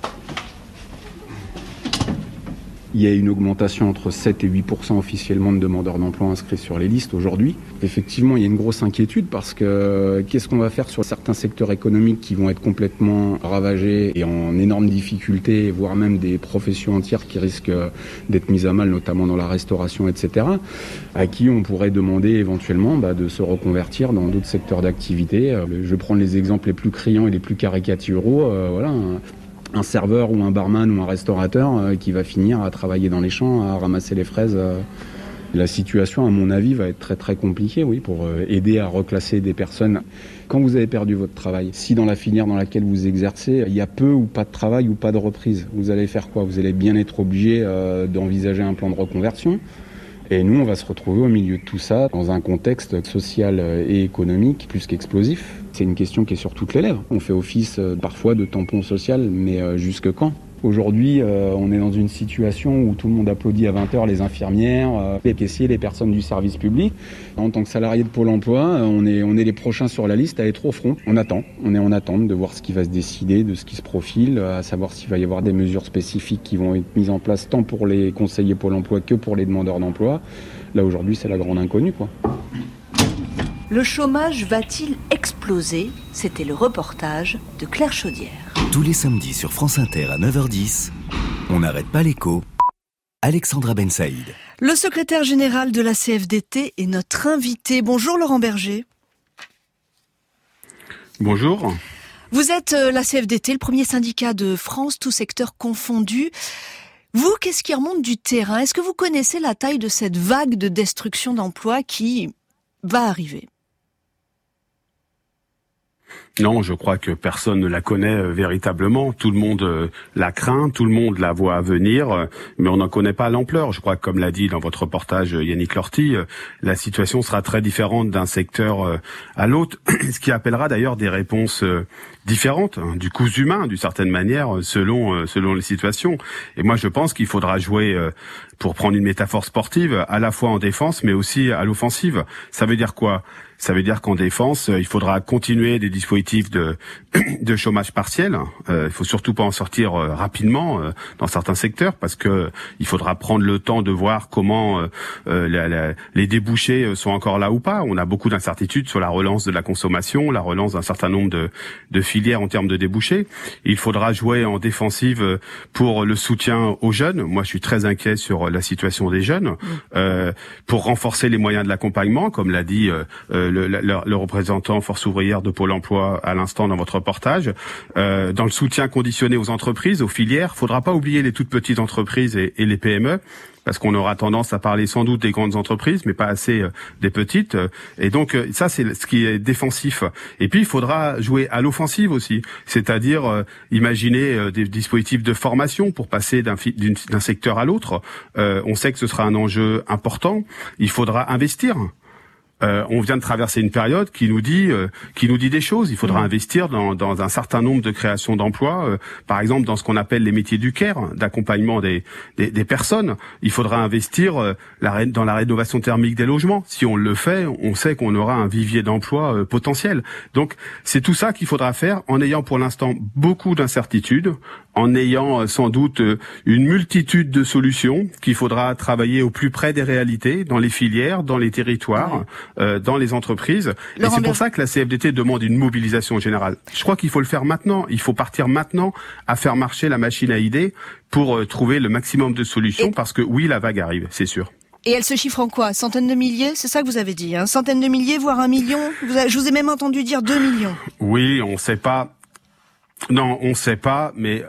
Il y a une augmentation entre 7 et 8% officiellement de demandeurs d'emploi inscrits sur les listes aujourd'hui. Effectivement, il y a une grosse inquiétude, parce que qu'est-ce qu'on va faire sur certains secteurs économiques qui vont être complètement ravagés et en énorme difficulté, voire même des professions entières qui risquent d'être mises à mal, notamment dans la restauration, etc., à qui on pourrait demander éventuellement de se reconvertir dans d'autres secteurs d'activité. Je vais prendre les exemples les plus criants et les plus caricaturaux. Un serveur ou un barman ou un restaurateur qui va finir à travailler dans les champs, à ramasser les fraises. La situation, à mon avis, va être très très compliquée, pour aider à reclasser des personnes. Quand vous avez perdu votre travail, si dans la filière dans laquelle vous exercez, il y a peu ou pas de travail ou pas de reprise, vous allez faire quoi? Vous allez bien être obligé d'envisager un plan de reconversion. Et nous, on va se retrouver au milieu de tout ça, dans un contexte social et économique plus qu'explosif. C'est une question qui est sur toutes les lèvres. On fait office parfois de tampon social, mais jusque quand ? Aujourd'hui, on est dans une situation où tout le monde applaudit à 20h les infirmières, les caissiers, les personnes du service public. En tant que salarié de Pôle emploi, on est les prochains sur la liste à être au front. On est en attente de voir ce qui va se décider, de ce qui se profile, à savoir s'il va y avoir des mesures spécifiques qui vont être mises en place tant pour les conseillers Pôle emploi que pour les demandeurs d'emploi. Là, aujourd'hui, c'est la grande inconnue, quoi. Le chômage va-t-il exploser ? C'était le reportage de Claire Chaudière. Tous les samedis sur France Inter à 9h10, on n'arrête pas l'écho. Alexandra Ben Saïd. Le secrétaire général de la CFDT est notre invité. Bonjour Laurent Berger. Bonjour. Vous êtes la CFDT, le premier syndicat de France, tout secteur confondu. Vous, qu'est-ce qui remonte du terrain ? Est-ce que vous connaissez la taille de cette vague de destruction d'emplois qui va arriver ? Non, je crois que personne ne la connaît véritablement. Tout le monde la craint, tout le monde la voit à venir, mais on n'en connaît pas l'ampleur. Je crois que, comme l'a dit dans votre reportage Yannick Lorty, la situation sera très différente d'un secteur à l'autre, ce qui appellera d'ailleurs des réponses différentes, du cousu humain, d'une certaine manière, selon les situations. Et moi, je pense qu'il faudra jouer, pour prendre une métaphore sportive, à la fois en défense, mais aussi à l'offensive. Ça veut dire quoi ? Ça veut dire qu'en défense, il faudra continuer des dispositifs de chômage partiel. Il faut surtout pas en sortir rapidement dans certains secteurs, parce que il faudra prendre le temps de voir comment les débouchés sont encore là ou pas. On a beaucoup d'incertitudes sur la relance de la consommation, la relance d'un certain nombre de filières en termes de débouchés. Il faudra jouer en défensive pour le soutien aux jeunes. Moi, je suis très inquiet sur la situation des jeunes, pour renforcer les moyens de l'accompagnement, comme l'a dit le représentant Force ouvrière de Pôle emploi à l'instant dans votre reportage. Dans le soutien conditionné aux entreprises, aux filières, faudra pas oublier les toutes petites entreprises et les PME, parce qu'on aura tendance à parler sans doute des grandes entreprises, mais pas assez des petites. Et donc ça, c'est ce qui est défensif. Et puis il faudra jouer à l'offensive aussi, c'est-à-dire imaginer des dispositifs de formation pour passer d'un secteur à l'autre. On sait que ce sera un enjeu important. Il faudra investir. On vient de traverser une période qui nous dit des choses. Il faudra investir dans un certain nombre de créations d'emplois, par exemple dans ce qu'on appelle les métiers du care, d'accompagnement des personnes. Il faudra investir dans la rénovation thermique des logements. Si on le fait, on sait qu'on aura un vivier d'emplois potentiel. Donc c'est tout ça qu'il faudra faire en ayant pour l'instant beaucoup d'incertitudes, en ayant sans doute une multitude de solutions qu'il faudra travailler au plus près des réalités, dans les filières, dans les territoires, dans les entreprises. Et c'est pour ça que la CFDT demande une mobilisation générale. Je crois qu'il faut le faire maintenant. Il faut partir maintenant à faire marcher la machine à idées pour trouver le maximum de solutions, parce que oui, la vague arrive, c'est sûr. Et elle se chiffre en quoi ? Centaines de milliers ? C'est ça que vous avez dit, hein ? Centaines de milliers, voire 1 million ? Je vous ai même entendu dire 2 millions. Oui, on ne sait pas. Non, on sait pas, mais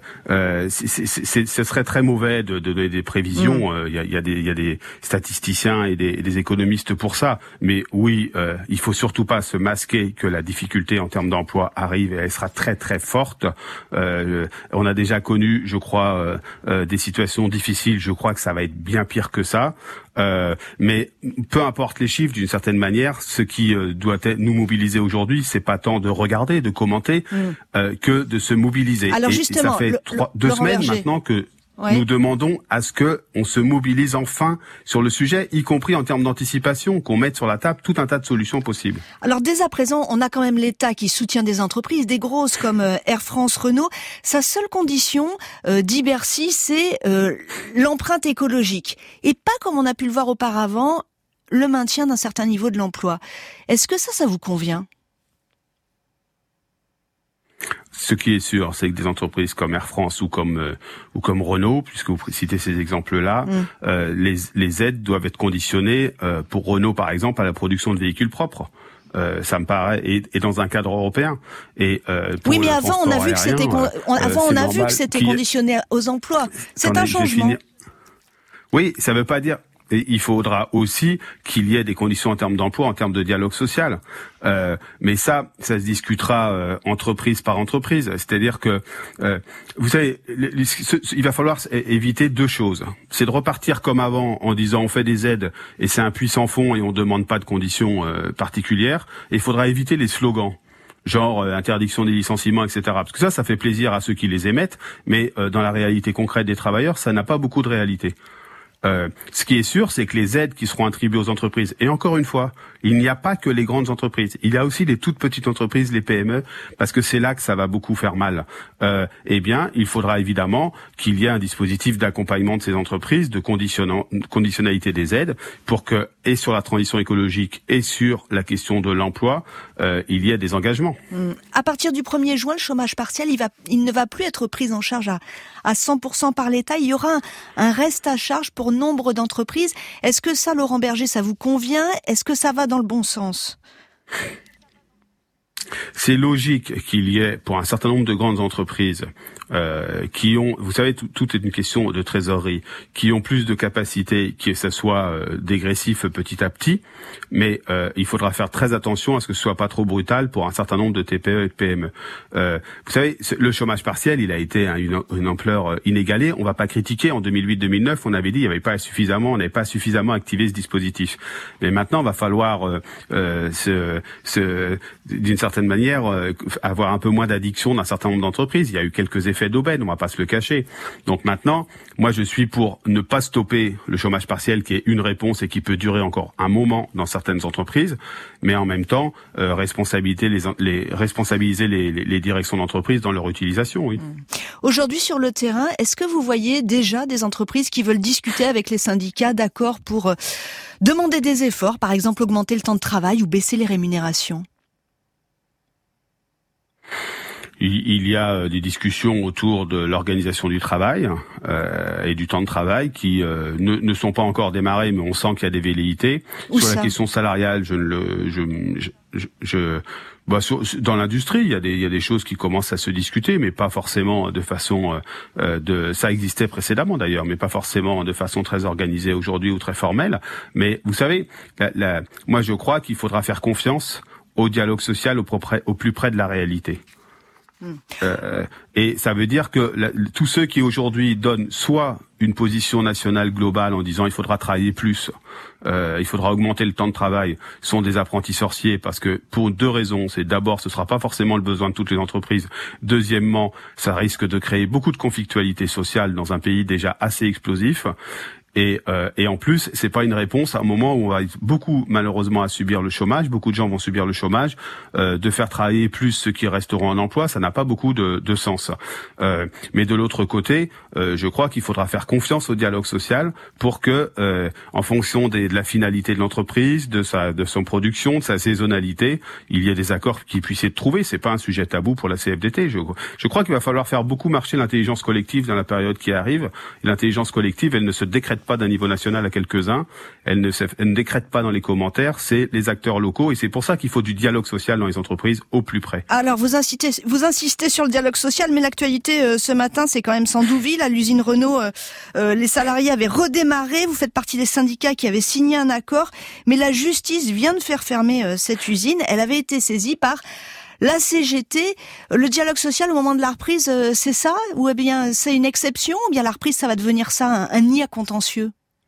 ce serait très mauvais de donner des prévisions. Il y a des statisticiens et des économistes pour ça. Mais oui, il faut surtout pas se masquer que la difficulté en termes d'emploi arrive, et elle sera très très forte. On a déjà connu, je crois, des situations difficiles. Je crois que ça va être bien pire que ça. Mais peu importe les chiffres, d'une certaine manière, ce qui doit nous mobiliser aujourd'hui, c'est pas tant de regarder, de commenter, que de se mobiliser. Alors et justement, ça fait 2 semaines Berger. maintenant que nous demandons à ce que on se mobilise enfin sur le sujet, y compris en termes d'anticipation, qu'on mette sur la table tout un tas de solutions possibles. Alors dès à présent, on a quand même l'État qui soutient des entreprises, des grosses comme Air France, Renault. Sa seule condition, dit Bercy, c'est l'empreinte écologique. Et pas comme on a pu le voir auparavant, le maintien d'un certain niveau de l'emploi. Est-ce que ça vous convient ? Ce qui est sûr, c'est que des entreprises comme Air France ou comme Renault, puisque vous citez ces exemples-là, les aides doivent être conditionnées, pour Renault par exemple, à la production de véhicules propres. Ça me paraît, et dans un cadre européen. Et oui, mais avant on a vu que c'était conditionné aux emplois. C'est un changement. Oui, ça veut pas dire. et il faudra aussi qu'il y ait des conditions en termes d'emploi, en termes de dialogue social. Mais ça se discutera entreprise par entreprise. C'est-à-dire que, vous savez, il va falloir éviter deux choses. C'est de repartir comme avant en disant on fait des aides et c'est un puits sans fond et on demande pas de conditions particulières. Et il faudra éviter les slogans. Genre interdiction des licenciements, etc. Parce que ça fait plaisir à ceux qui les émettent, mais dans la réalité concrète des travailleurs, ça n'a pas beaucoup de réalité. Ce qui est sûr, c'est que les aides qui seront attribuées aux entreprises, et encore une fois, il n'y a pas que les grandes entreprises, il y a aussi les toutes petites entreprises, les PME, parce que c'est là que ça va beaucoup faire mal. Eh bien, il faudra évidemment qu'il y ait un dispositif d'accompagnement de ces entreprises, de conditionnalité des aides, pour que, et sur la transition écologique et sur la question de l'emploi, il y ait des engagements. À partir du 1er juin, le chômage partiel, il ne va plus être pris en charge à 100% par l'État. Il y aura un reste à charge pour nombre d'entreprises. Est-ce que ça, Laurent Berger, ça vous convient? Est-ce que ça va dans le bon sens? C'est logique qu'il y ait, pour un certain nombre de grandes entreprises qui ont, vous savez, tout est une question de trésorerie, qui ont plus de capacité, que ça soit dégressif petit à petit, mais il faudra faire très attention à ce que ce soit pas trop brutal pour un certain nombre de TPE et de PME. Vous savez, le chômage partiel, il a été une ampleur inégalée. On va pas critiquer. En 2008-2009, on avait dit on n'avait pas suffisamment activé ce dispositif. Mais maintenant, il va falloir d'une certaine manière avoir un peu moins d'addiction d'un certain nombre d'entreprises. Il y a eu quelques effets d'aubaine, on va pas se le cacher. Donc maintenant, moi je suis pour ne pas stopper le chômage partiel qui est une réponse et qui peut durer encore un moment dans certaines entreprises, mais en même temps responsabiliser les directions d'entreprise dans leur utilisation. Oui. Aujourd'hui sur le terrain, est-ce que vous voyez déjà des entreprises qui veulent discuter avec les syndicats d'accord pour demander des efforts, par exemple augmenter le temps de travail ou baisser les rémunérations? Il y a des discussions autour de l'organisation du travail et du temps de travail qui ne sont pas encore démarrées, mais on sent qu'il y a des velléités. Sur la question salariale, dans l'industrie, il y a des choses qui commencent à se discuter, mais pas forcément de façon ça existait précédemment d'ailleurs, mais pas forcément de façon très organisée aujourd'hui ou très formelle. Mais vous savez, moi je crois qu'il faudra faire confiance au dialogue social au plus près de la réalité. Et ça veut dire que tous ceux qui aujourd'hui donnent soit une position nationale globale en disant il faudra travailler plus, il faudra augmenter le temps de travail, sont des apprentis sorciers parce que pour deux raisons. C'est d'abord, ce sera pas forcément le besoin de toutes les entreprises. Deuxièmement, ça risque de créer beaucoup de conflictualité sociale dans un pays déjà assez explosif. Et en plus, c'est pas une réponse à un moment où on va être beaucoup malheureusement à subir le chômage. Beaucoup de gens vont subir le chômage. De faire travailler plus ceux qui resteront en emploi, ça n'a pas beaucoup de sens. Mais de l'autre côté, je crois qu'il faudra faire confiance au dialogue social pour que, en fonction de la finalité de l'entreprise, de son production, de sa saisonnalité, il y ait des accords qui puissent être trouvés. C'est pas un sujet tabou pour la CFDT. Je crois qu'il va falloir faire beaucoup marcher l'intelligence collective dans la période qui arrive. Et l'intelligence collective, elle ne se décrète pas d'un niveau national à quelques-uns, elle ne décrète pas dans les commentaires, c'est les acteurs locaux et c'est pour ça qu'il faut du dialogue social dans les entreprises au plus près. Alors vous insistez sur le dialogue social, mais l'actualité ce matin c'est quand même Sandouville, à l'usine Renault, les salariés avaient redémarré, vous faites partie des syndicats qui avaient signé un accord, mais la justice vient de faire fermer cette usine, elle avait été saisie par la CGT. Le dialogue social au moment de la reprise, c'est ça? Ou eh bien c'est une exception? Ou bien la reprise, ça va devenir ça, un nid à contentieux?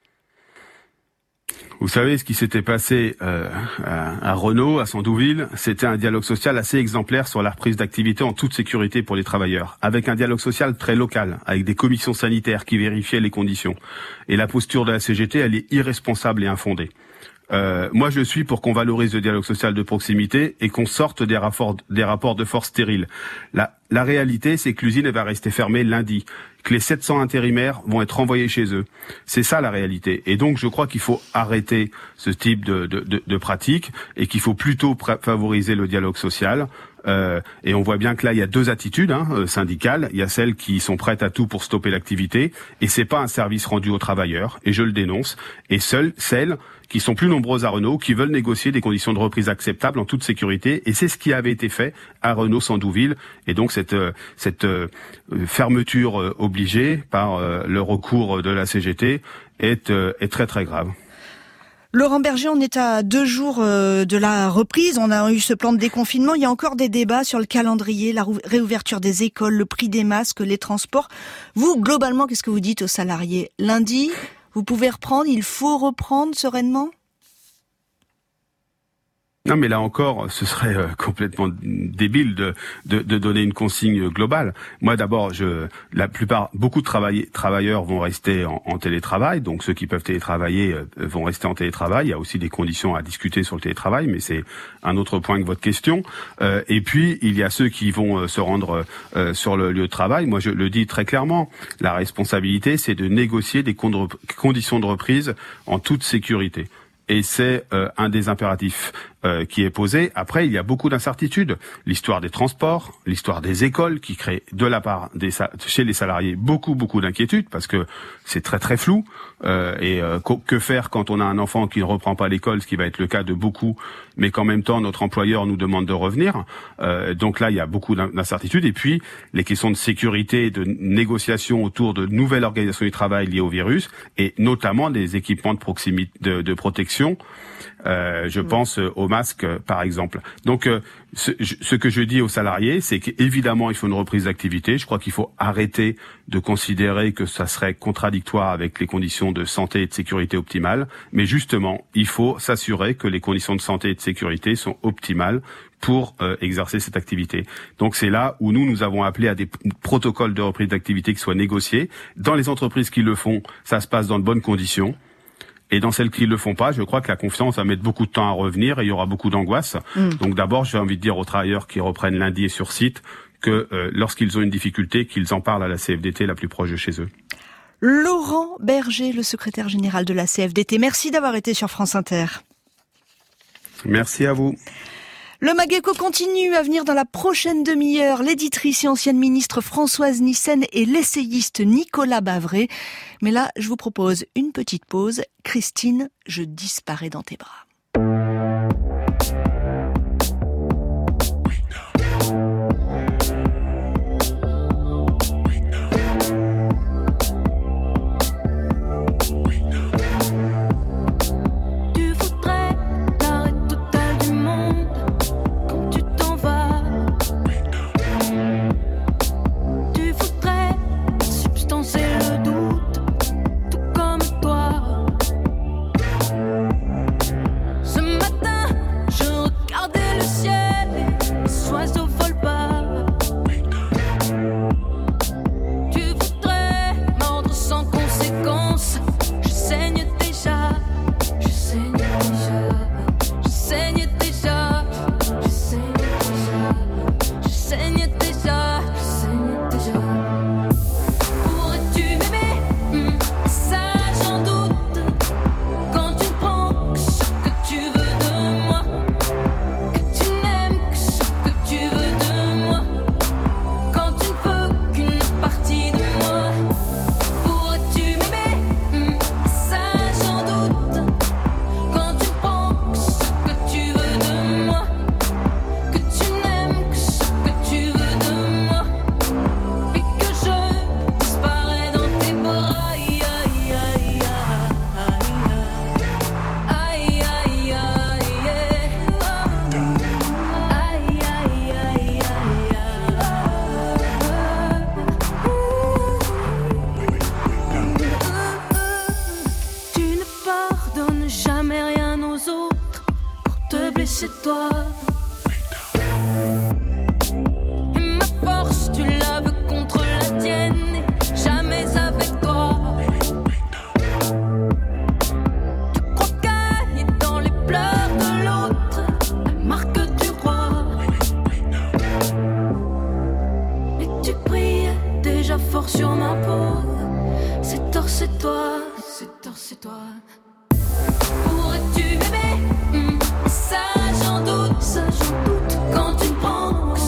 Vous savez, ce qui s'était passé à Renault, à Sandouville, c'était un dialogue social assez exemplaire sur la reprise d'activité en toute sécurité pour les travailleurs, avec un dialogue social très local, avec des commissions sanitaires qui vérifiaient les conditions. Et la posture de la CGT, elle est irresponsable et infondée. Moi, je suis pour qu'on valorise le dialogue social de proximité et qu'on sorte des rapports de force stériles. La réalité, c'est que l'usine elle va rester fermée lundi, que les 700 intérimaires vont être renvoyés chez eux. C'est ça la réalité. Et donc, je crois qu'il faut arrêter ce type de pratique et qu'il faut plutôt favoriser le dialogue social. Et on voit bien que là, il y a deux attitudes syndicales. Il y a celles qui sont prêtes à tout pour stopper l'activité, et c'est pas un service rendu aux travailleurs, et je le dénonce. Et celles qui sont plus nombreuses à Renault, qui veulent négocier des conditions de reprise acceptables en toute sécurité, et c'est ce qui avait été fait à Renault-Sandouville. Et donc cette fermeture obligée par le recours de la CGT est très très grave. Laurent Berger, on est à 2 jours de la reprise. On a eu ce plan de déconfinement. Il y a encore des débats sur le calendrier, la réouverture des écoles, le prix des masques, les transports. Vous, globalement, qu'est-ce que vous dites aux salariés ? Lundi, vous pouvez reprendre, il faut reprendre sereinement ? Non, mais là encore, ce serait complètement débile de donner une consigne globale. Moi, d'abord, beaucoup de travailleurs vont rester en télétravail, donc ceux qui peuvent télétravailler vont rester en télétravail. Il y a aussi des conditions à discuter sur le télétravail, mais c'est un autre point que votre question. Et puis, il y a ceux qui vont se rendre sur le lieu de travail. Moi, je le dis très clairement, la responsabilité, c'est de négocier des conditions de reprise en toute sécurité. Et c'est un des impératifs qui est posé. Après, il y a beaucoup d'incertitudes. L'histoire des transports, l'histoire des écoles qui crée de la part chez les salariés beaucoup d'inquiétudes parce que c'est très très flou. Que faire quand on a un enfant qui ne reprend pas l'école, ce qui va être le cas de beaucoup, mais qu'en même temps notre employeur nous demande de revenir. Donc là, il y a beaucoup d'incertitudes. Et puis les questions de sécurité, de négociation autour de nouvelles organisations du travail liées au virus, et notamment des équipements de proximité, de protection. Je pense aux masques, par exemple. Donc, ce que je dis aux salariés, c'est qu'évidemment, il faut une reprise d'activité. Je crois qu'il faut arrêter de considérer que ça serait contradictoire avec les conditions de santé et de sécurité optimales. Mais justement, il faut s'assurer que les conditions de santé et de sécurité sont optimales pour exercer cette activité. Donc c'est là où nous avons appelé à des protocoles de reprise d'activité qui soient négociés. Dans les entreprises qui le font, ça se passe dans de bonnes conditions. Et dans celles qui ne le font pas, je crois que la confiance va mettre beaucoup de temps à revenir et il y aura beaucoup d'angoisse. Donc d'abord, j'ai envie de dire aux travailleurs qui reprennent lundi et sur site que lorsqu'ils ont une difficulté, qu'ils en parlent à la CFDT la plus proche de chez eux. Laurent Berger, le secrétaire général de la CFDT, merci d'avoir été sur France Inter. Merci à vous. Le Mageco continue à venir dans la prochaine demi-heure. L'éditrice et ancienne ministre Françoise Nyssen et l'essayiste Nicolas Bavret. Mais là, je vous propose une petite pause. Christine, je disparais dans tes bras. chez toi. Et ma force, tu la veux contre la tienne, et jamais avec toi. Tu crois gagner dans les pleurs de l'autre, la marque du roi. Mais tu brilles déjà fort sur ma peau. C'est tort, c'est toi, c'est tort, c'est toi. Pourrais-tu m'aimer? Ça j'en doute, quand tu me prends.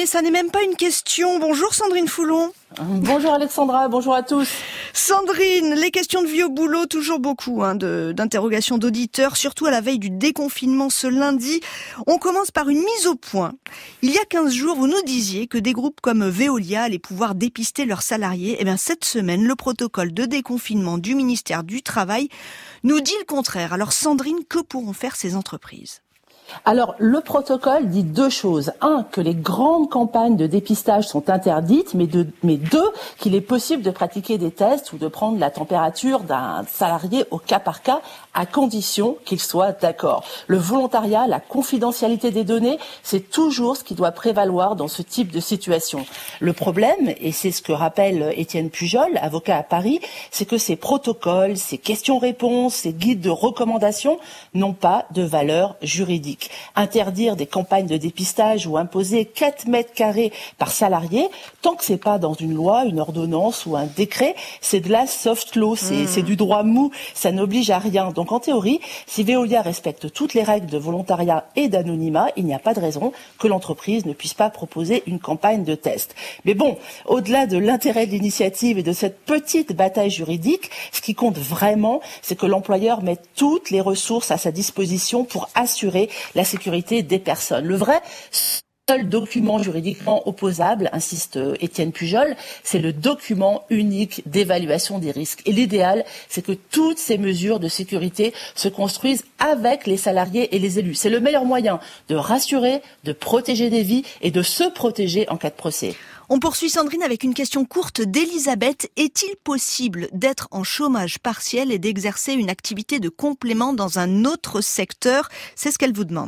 mais ça n'est même pas une question. Bonjour Sandrine Foulon. Bonjour Alexandra, bonjour à tous. Sandrine, les questions de vie au boulot, toujours beaucoup d'interrogations d'auditeurs, surtout à la veille du déconfinement ce lundi. On commence par une mise au point. Il y a 15 jours, vous nous disiez que des groupes comme Veolia allaient pouvoir dépister leurs salariés. Eh bien, cette semaine, le protocole de déconfinement du ministère du Travail nous dit le contraire. Alors Sandrine, que pourront faire ces entreprises ? Alors, le protocole dit deux choses. Un, que les grandes campagnes de dépistage sont interdites, mais deux, qu'il est possible de pratiquer des tests ou de prendre la température d'un salarié au cas par cas, à condition qu'il soit d'accord. Le volontariat, la confidentialité des données, c'est toujours ce qui doit prévaloir dans ce type de situation. Le problème, et c'est ce que rappelle Étienne Pujol, avocat à Paris, c'est que ces protocoles, ces questions-réponses, ces guides de recommandations n'ont pas de valeur juridique. Interdire des campagnes de dépistage ou imposer 4 mètres carrés par salarié, tant que c'est pas dans une loi, une ordonnance ou un décret, c'est de la soft law, c'est du droit mou, ça n'oblige à rien. Donc en théorie, si Veolia respecte toutes les règles de volontariat et d'anonymat, il n'y a pas de raison que l'entreprise ne puisse pas proposer une campagne de test. Mais bon, au-delà de l'intérêt de l'initiative et de cette petite bataille juridique, ce qui compte vraiment, c'est que l'employeur mette toutes les ressources à sa disposition pour assurer la sécurité des personnes. Le vrai seul document juridiquement opposable, insiste Étienne Pujol, c'est le document unique d'évaluation des risques. Et l'idéal, c'est que toutes ces mesures de sécurité se construisent avec les salariés et les élus. C'est le meilleur moyen de rassurer, de protéger des vies et de se protéger en cas de procès. On poursuit Sandrine avec une question courte d'Elisabeth. Est-il possible d'être en chômage partiel et d'exercer une activité de complément dans un autre secteur ? C'est ce qu'elle vous demande.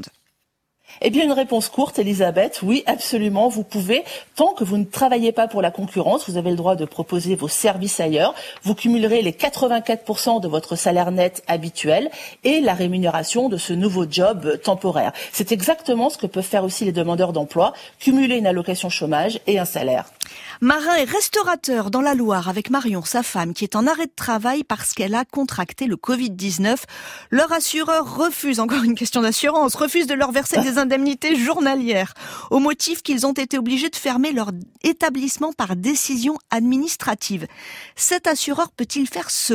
Eh bien, une réponse courte, Elisabeth, oui, absolument, vous pouvez. Tant que vous ne travaillez pas pour la concurrence, vous avez le droit de proposer vos services ailleurs. Vous cumulerez les 84% de votre salaire net habituel et la rémunération de ce nouveau job temporaire. C'est exactement ce que peuvent faire aussi les demandeurs d'emploi, cumuler une allocation chômage et un salaire. Marin et restaurateur dans la Loire avec Marion, sa femme, qui est en arrêt de travail parce qu'elle a contracté le Covid-19. Leur assureur refuse, encore une question d'assurance, refuse de leur verser des indemnités journalières au motif qu'ils ont été obligés de fermer leur établissement par décision administrative. Cet assureur peut-il faire cela ?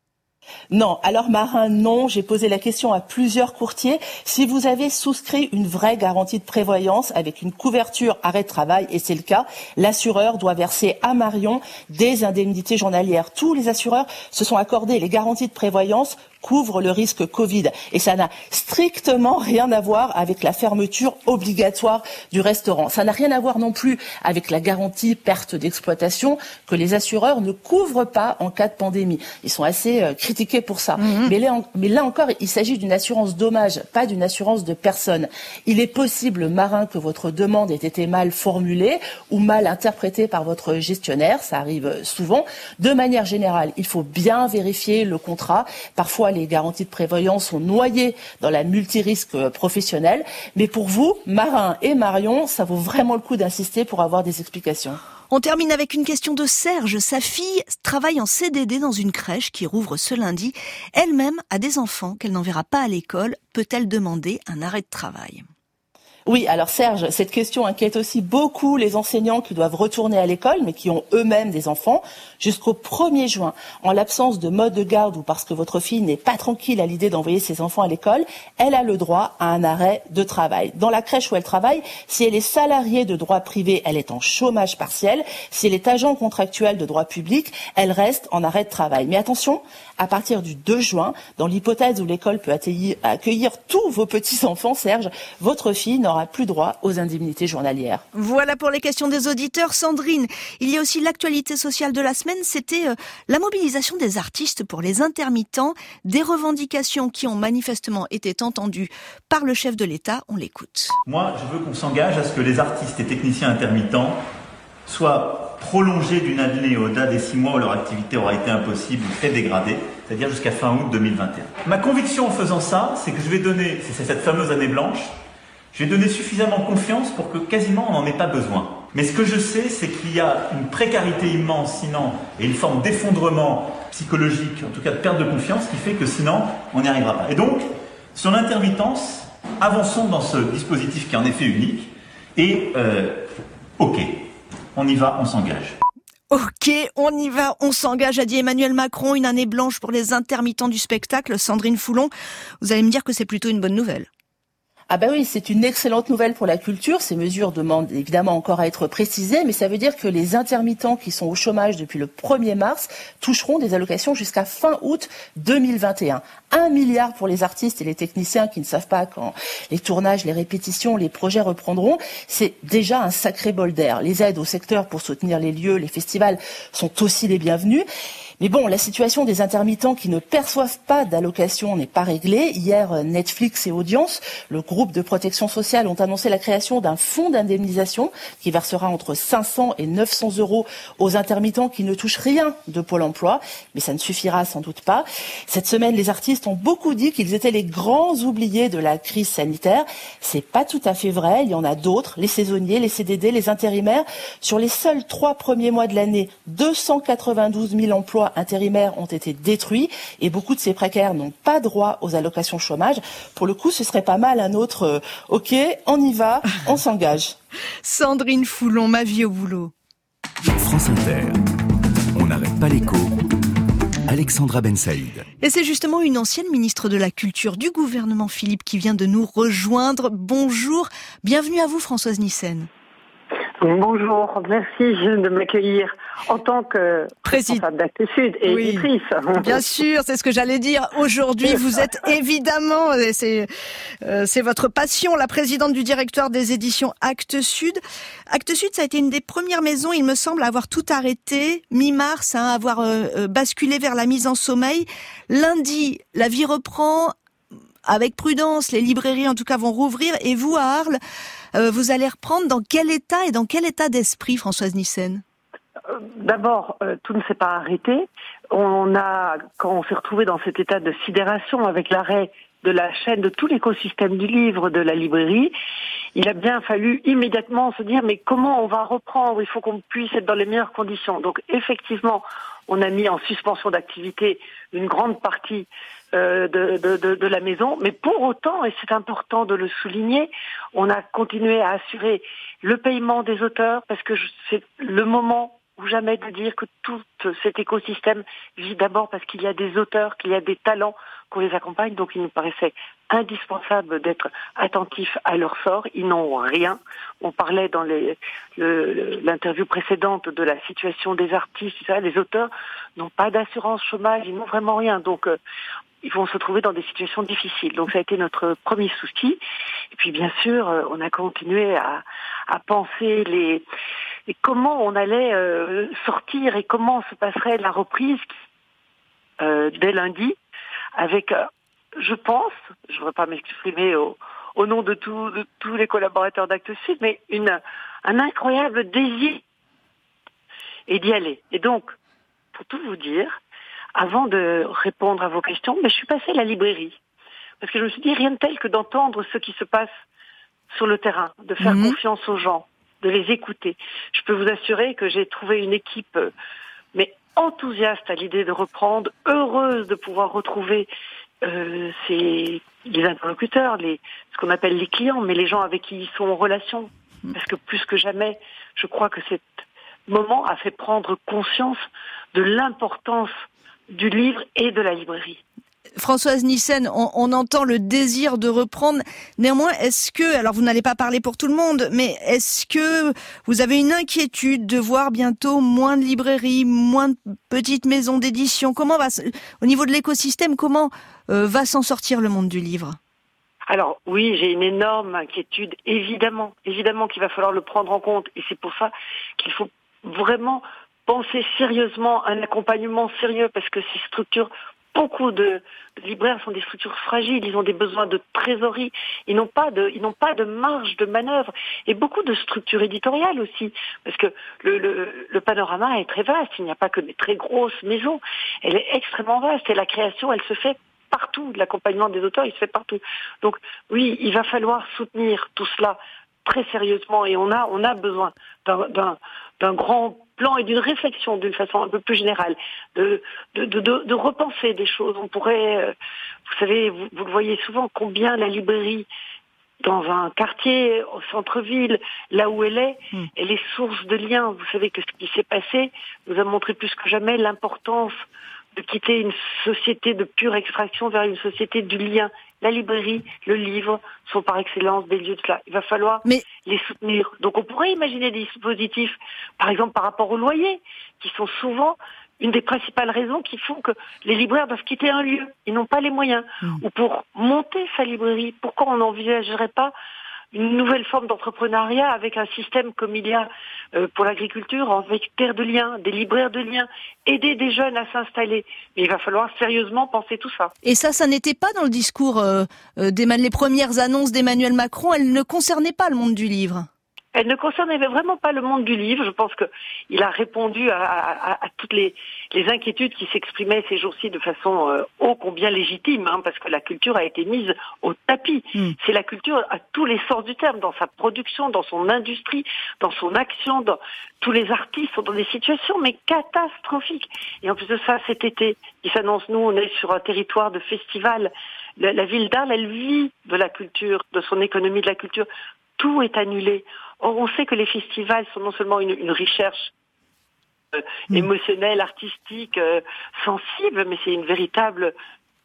Non. Alors Marin, non. J'ai posé la question à plusieurs courtiers. Si vous avez souscrit une vraie garantie de prévoyance avec une couverture arrêt de travail, et c'est le cas, l'assureur doit verser à Marion des indemnités journalières. Tous les assureurs se sont accordés les garanties de prévoyance couvre le risque Covid. Et ça n'a strictement rien à voir avec la fermeture obligatoire du restaurant. Ça n'a rien à voir non plus avec la garantie perte d'exploitation que les assureurs ne couvrent pas en cas de pandémie. Ils sont assez critiqués pour ça. Mais là encore, il s'agit d'une assurance dommage, pas d'une assurance de personne. Il est possible, Marin, que votre demande ait été mal formulée ou mal interprétée par votre gestionnaire. Ça arrive souvent. De manière générale, il faut bien vérifier le contrat. Parfois, les garanties de prévoyance sont noyées dans la multirisque professionnelle. Mais pour vous, Marin et Marion, ça vaut vraiment le coup d'insister pour avoir des explications. On termine avec une question de Serge. Sa fille travaille en CDD dans une crèche qui rouvre ce lundi. Elle-même a des enfants qu'elle n'enverra pas à l'école. Peut-elle demander un arrêt de travail ? Oui, alors Serge, cette question inquiète aussi beaucoup les enseignants qui doivent retourner à l'école, mais qui ont eux-mêmes des enfants. Jusqu'au 1er juin, en l'absence de mode de garde ou parce que votre fille n'est pas tranquille à l'idée d'envoyer ses enfants à l'école, elle a le droit à un arrêt de travail. Dans la crèche où elle travaille, si elle est salariée de droit privé, elle est en chômage partiel. Si elle est agent contractuel de droit public, elle reste en arrêt de travail. Mais attention, à partir du 2 juin, dans l'hypothèse où l'école peut accueillir tous vos petits-enfants, Serge, votre fille n'aura plus droit aux indemnités journalières. Voilà pour les questions des auditeurs. Sandrine, il y a aussi l'actualité sociale de la semaine, c'était la mobilisation des artistes pour les intermittents, des revendications qui ont manifestement été entendues par le chef de l'État. On l'écoute. Moi, je veux qu'on s'engage à ce que les artistes et techniciens intermittents soient prolongés d'une année au-delà des 6 mois où leur activité aura été impossible ou très dégradée, c'est-à-dire jusqu'à fin août 2021. Ma conviction en faisant ça, c'est que je vais donner, c'est cette fameuse année blanche, je vais donner suffisamment confiance pour que quasiment on n'en ait pas besoin. Mais ce que je sais, c'est qu'il y a une précarité immense sinon, et une forme d'effondrement psychologique, en tout cas de perte de confiance, qui fait que sinon on n'y arrivera pas. Et donc, sur l'intermittence, avançons dans ce dispositif qui est en effet unique, et Ok, on y va, on s'engage. Ok, on y va, on s'engage, a dit Emmanuel Macron. Une année blanche pour les intermittents du spectacle. Sandrine Foulon, vous allez me dire que c'est plutôt une bonne nouvelle. Ah bah oui, c'est une excellente nouvelle pour la culture. Ces mesures demandent évidemment encore à être précisées, mais ça veut dire que les intermittents qui sont au chômage depuis le 1er mars toucheront des allocations jusqu'à fin août 2021. 1 milliard pour les artistes et les techniciens qui ne savent pas quand les tournages, les répétitions, les projets reprendront. C'est déjà un sacré bol d'air. Les aides au secteur pour soutenir les lieux, les festivals sont aussi les bienvenues. Mais bon, la situation des intermittents qui ne perçoivent pas d'allocation n'est pas réglée. Hier, Netflix et Audience, le groupe de protection sociale, ont annoncé la création d'un fonds d'indemnisation qui versera entre 500 et 900 euros aux intermittents qui ne touchent rien de Pôle emploi. Mais ça ne suffira sans doute pas. Cette semaine, les artistes ont beaucoup dit qu'ils étaient les grands oubliés de la crise sanitaire. C'est pas tout à fait vrai. Il y en a d'autres, les saisonniers, les CDD, les intérimaires. Sur les seuls 3 premiers mois de l'année, 292 000 emplois intérimaires ont été détruits et beaucoup de ces précaires n'ont pas droit aux allocations chômage. Pour le coup, ce serait pas mal un autre ok, on y va, on s'engage. Sandrine Foulon, ma vie au boulot. France Inter, on n'arrête pas l'écho. Alexandra Ben Saïd. Et c'est justement une ancienne ministre de la Culture du gouvernement Philippe qui vient de nous rejoindre. Bonjour, bienvenue à vous Françoise Nyssen. Bonjour, merci de m'accueillir en tant que responsable d'Actes Sud et éditrice. Bien sûr, c'est ce que j'allais dire. Aujourd'hui, vous êtes évidemment, c'est votre passion, la présidente du directoire des éditions Actes Sud. Actes Sud, ça a été une des premières maisons, il me semble, à avoir tout arrêté, mi-mars, à avoir basculé vers la mise en sommeil. Lundi, la vie reprend. Avec prudence, les librairies en tout cas vont rouvrir. Et vous, à Arles, vous allez reprendre dans quel état et dans quel état d'esprit, Françoise Nyssen ? D'abord, tout ne s'est pas arrêté. Quand on s'est retrouvé dans cet état de sidération avec l'arrêt de la chaîne, de tout l'écosystème du livre, de la librairie, il a bien fallu immédiatement se dire mais comment on va reprendre ? Il faut qu'on puisse être dans les meilleures conditions. Donc effectivement, on a mis en suspension d'activité une grande partie de la maison, mais pour autant, et c'est important de le souligner, on a continué à assurer le paiement des auteurs parce que c'est le moment ou jamais de dire que tout cet écosystème vit d'abord parce qu'il y a des auteurs, qu'il y a des talents, qu'on les accompagne. Donc il nous paraissait indispensable d'être attentifs à leur sort. Ils n'ont rien. On parlait dans l'interview précédente de la situation des artistes, les auteurs n'ont pas d'assurance chômage, ils n'ont vraiment rien. Donc ils vont se trouver dans des situations difficiles. Donc ça a été notre premier souci. Et puis bien sûr, on a continué à penser et comment on allait sortir et comment se passerait la reprise dès lundi avec, je pense, je ne voudrais pas m'exprimer au nom de tous les collaborateurs d'Actes Sud, mais un incroyable désir et d'y aller. Et donc, pour tout vous dire, avant de répondre à vos questions, je suis passée à la librairie. Parce que je me suis dit, rien de tel que d'entendre ce qui se passe sur le terrain, de faire confiance aux gens, de les écouter. Je peux vous assurer que j'ai trouvé une équipe mais enthousiaste à l'idée de reprendre, heureuse de pouvoir retrouver les interlocuteurs, ce qu'on appelle les clients, mais les gens avec qui ils sont en relation. Parce que plus que jamais, je crois que cet moment a fait prendre conscience de l'importance du livre et de la librairie. Françoise Nyssen, on entend le désir de reprendre. Néanmoins, alors vous n'allez pas parler pour tout le monde, mais est-ce que vous avez une inquiétude de voir bientôt moins de librairies, moins de petites maisons d'édition ? Au niveau de l'écosystème, comment va s'en sortir le monde du livre ? Alors oui, j'ai une énorme inquiétude, évidemment qu'il va falloir le prendre en compte, et c'est pour ça qu'il faut vraiment penser sérieusement à un accompagnement sérieux, parce que ces structures, beaucoup de libraires sont des structures fragiles, ils ont des besoins de trésorerie, ils n'ont pas de marge de manœuvre, et beaucoup de structures éditoriales aussi, parce que le panorama est très vaste, il n'y a pas que des très grosses maisons, elle est extrêmement vaste, et la création, elle se fait partout, l'accompagnement des auteurs, il se fait partout. Donc oui, il va falloir soutenir tout cela très sérieusement, et on a besoin d'un grand plan et d'une réflexion d'une façon un peu plus générale, de repenser des choses. On pourrait, vous savez, vous le voyez souvent, combien la librairie, dans un quartier, au centre-ville, là où elle est source de liens. Vous savez que ce qui s'est passé nous a montré plus que jamais l'importance de quitter une société de pure extraction vers une société du lien. La librairie, le livre sont par excellence des lieux de cela. Il va falloir les soutenir. Donc on pourrait imaginer des dispositifs, par exemple par rapport au loyer, qui sont souvent une des principales raisons qui font que les libraires doivent quitter un lieu. Ils n'ont pas les moyens. Ou pour monter sa librairie, pourquoi on n'envisagerait pas une nouvelle forme d'entrepreneuriat avec un système comme il y a pour l'agriculture, avec terre de liens, des libraires de liens, aider des jeunes à s'installer. Mais il va falloir sérieusement penser tout ça. Et ça n'était pas dans le discours les premières annonces d'Emmanuel Macron, elles ne concernaient pas le monde du livre. Elle ne concernait vraiment pas le monde du livre. Je pense qu'il a répondu à toutes les inquiétudes qui s'exprimaient ces jours-ci de façon ô combien légitime, parce que la culture a été mise au tapis. C'est la culture à tous les sens du terme, dans sa production, dans son industrie, dans son action. Tous les artistes sont dans des situations mais catastrophiques. Et en plus de ça, cet été, qui s'annonce, nous, on est sur un territoire de festival. La ville d'Arles, elle vit de la culture, de son économie de la culture. Tout est annulé. Or, on sait que les festivals sont non seulement une recherche émotionnelle, artistique, sensible, mais c'est une véritable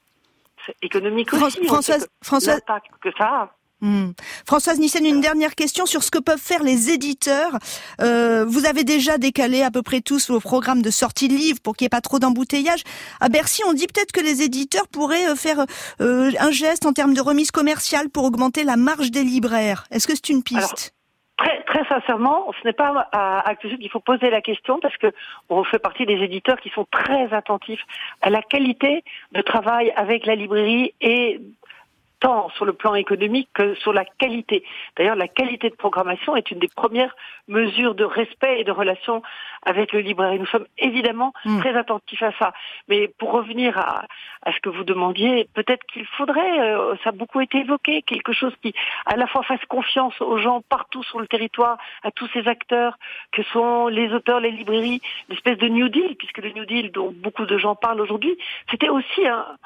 économique aussi. Françoise, l'impact que ça a. Françoise Nyssen, une dernière question sur ce que peuvent faire les éditeurs. Vous avez déjà décalé à peu près tous vos programmes de sortie de livres pour qu'il n'y ait pas trop d'embouteillage. À Bercy, on dit peut-être que les éditeurs pourraient faire un geste en termes de remise commerciale pour augmenter la marge des libraires. Est-ce que c'est une piste ? Très sincèrement, ce n'est pas à Actes Sud qu'il faut poser la question parce que on fait partie des éditeurs qui sont très attentifs à la qualité de travail avec la librairie et tant sur le plan économique que sur la qualité. D'ailleurs, la qualité de programmation est une des premières mesures de respect et de relation avec le libraire. Et nous sommes évidemment très attentifs à ça. Mais pour revenir à ce que vous demandiez, peut-être qu'il faudrait, ça a beaucoup été évoqué, quelque chose qui à la fois fasse confiance aux gens partout sur le territoire, à tous ces acteurs que sont les auteurs, les librairies, l'espèce de New Deal, puisque le New Deal dont beaucoup de gens parlent aujourd'hui, c'était aussi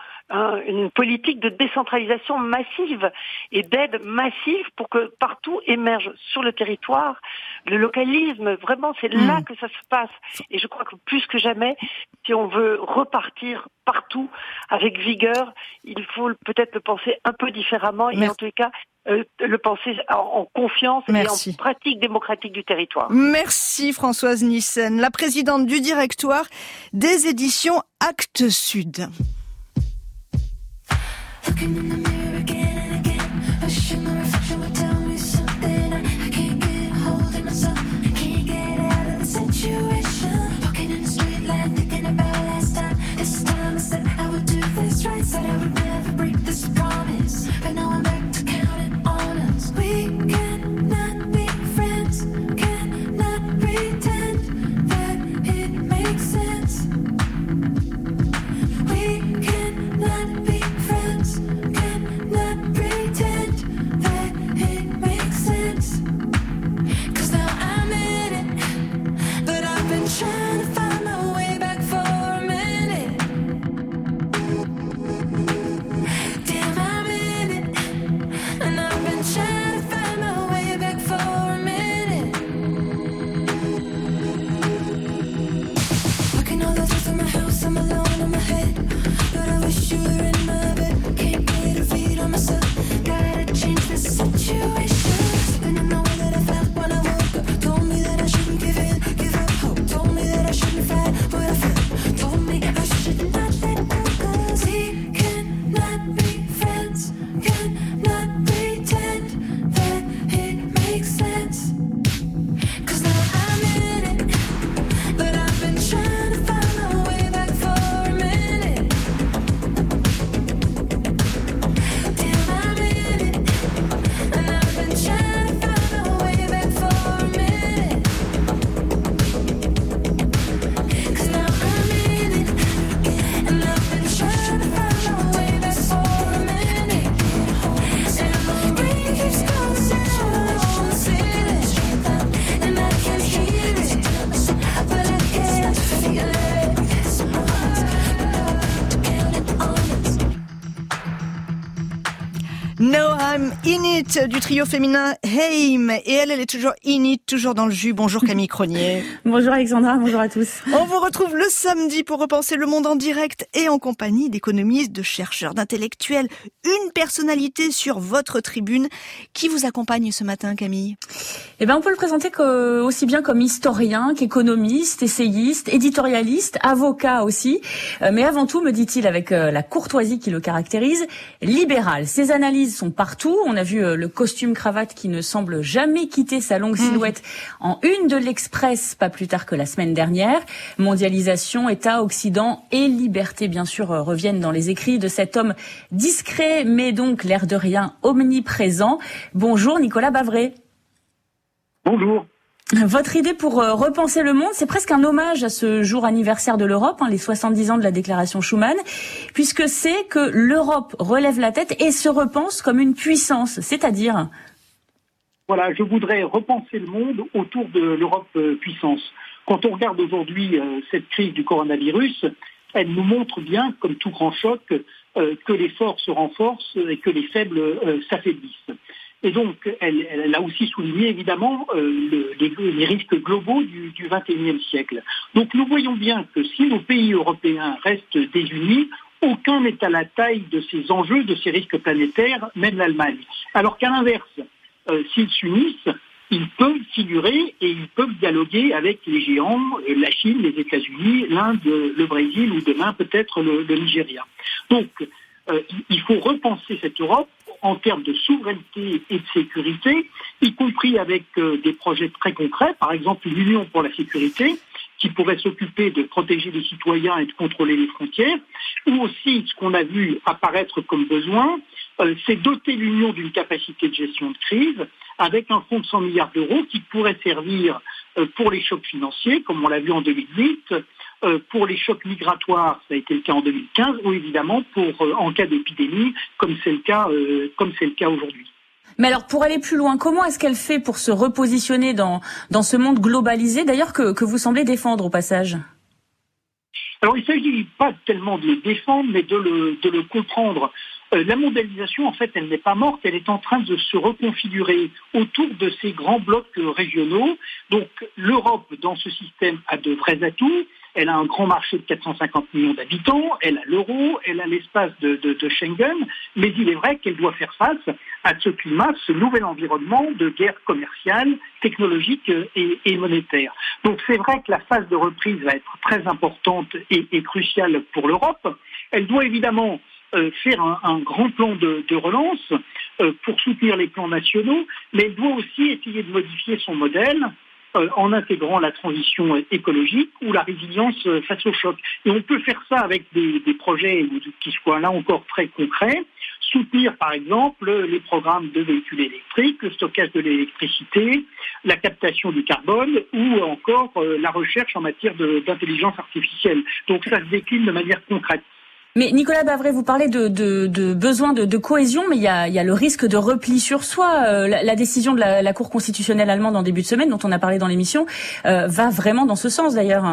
une politique de décentralisation massive et d'aide massive pour que partout émerge sur le territoire le localisme. Vraiment, c'est là que ça se passe. Et je crois que plus que jamais, si on veut repartir partout avec vigueur, il faut peut-être le penser un peu différemment et en tous les cas le penser en confiance et en pratique démocratique du territoire. Merci Françoise Nyssen, la présidente du directoire des éditions Actes Sud. Looking in the mirror again and again, wishing the reflection would tell me something. I can't get a hold of myself, I can't get out of the situation. Walking in the street light, thinking about last time. This time I said I would do this right, said I would never break this promise. But now I'm back to counting on us. We cannot be friends, cannot pretend that it makes sense. We cannot be friends, can No, I'm in it du trio féminin Haim. Et elle est toujours in it, toujours dans le jus. Bonjour Camille Cronier. Bonjour Alexandra, bonjour à tous. On vous retrouve le samedi pour repenser le monde en direct et en compagnie d'économistes, de chercheurs, d'intellectuels. Une personnalité sur votre tribune qui vous accompagne ce matin, Camille. Eh ben, on peut le présenter aussi bien comme historien qu'économiste, essayiste, éditorialiste, avocat aussi. Mais avant tout, me dit-il avec la courtoisie qui le caractérise, libéral. Ses analyses sont partout. On a vu le costume cravate qui ne semble jamais quitter sa longue silhouette en une de l'Express, pas plus tard que la semaine dernière. Mondialisation, État, Occident et liberté, bien sûr, reviennent dans les écrits de cet homme discret, mais donc l'air de rien omniprésent. Bonjour Nicolas Bavret. Bonjour. Votre idée pour repenser le monde, c'est presque un hommage à ce jour anniversaire de l'Europe, les 70 ans de la déclaration Schuman, puisque c'est que l'Europe relève la tête et se repense comme une puissance, c'est-à-dire... Voilà, je voudrais repenser le monde autour de l'Europe puissance. Quand on regarde aujourd'hui cette crise du coronavirus, elle nous montre bien, comme tout grand choc, que les forts se renforcent et que les faibles s'affaiblissent. Et donc, elle a aussi souligné évidemment les risques globaux du XXIe siècle. Donc nous voyons bien que si nos pays européens restent désunis, aucun n'est à la taille de ces enjeux, de ces risques planétaires, même l'Allemagne. Alors qu'à l'inverse, s'ils s'unissent, ils peuvent figurer et ils peuvent dialoguer avec les géants, la Chine, les États-Unis, l'Inde, le Brésil ou demain peut-être le Nigeria. Donc, il faut repenser cette Europe en termes de souveraineté et de sécurité, y compris avec des projets très concrets, par exemple une union pour la sécurité, qui pourrait s'occuper de protéger les citoyens et de contrôler les frontières, ou aussi ce qu'on a vu apparaître comme besoin, c'est doter l'Union d'une capacité de gestion de crise, avec un fonds de 100 milliards d'euros qui pourrait servir pour les chocs financiers, comme on l'a vu en 2008, pour les chocs migratoires, ça a été le cas en 2015, ou évidemment en cas d'épidémie, comme c'est le cas aujourd'hui. Mais alors, pour aller plus loin, comment est-ce qu'elle fait pour se repositionner dans ce monde globalisé, d'ailleurs que vous semblez défendre au passage ? Alors, il ne s'agit pas tellement de le défendre, mais de le comprendre. La mondialisation, en fait, elle n'est pas morte, elle est en train de se reconfigurer autour de ces grands blocs régionaux. Donc, l'Europe, dans ce système, a de vrais atouts. Elle a un grand marché de 450 millions d'habitants, elle a l'euro, elle a l'espace de Schengen, mais il est vrai qu'elle doit faire face à ce climat, ce nouvel environnement de guerre commerciale, technologique et monétaire. Donc c'est vrai que la phase de reprise va être très importante et cruciale pour l'Europe. Elle doit évidemment faire un grand plan de relance pour soutenir les plans nationaux, mais elle doit aussi essayer de modifier son modèle en intégrant la transition écologique ou la résilience face au choc. Et on peut faire ça avec des projets qui soient là encore très concrets, soutenir par exemple les programmes de véhicules électriques, le stockage de l'électricité, la captation du carbone ou encore la recherche en matière d'intelligence artificielle. Donc ça se décline de manière concrète. Mais Nicolas Bavret, vous parlez de besoin de cohésion, mais il y a le risque de repli sur soi. La décision de la Cour constitutionnelle allemande en début de semaine, dont on a parlé dans l'émission, va vraiment dans ce sens d'ailleurs.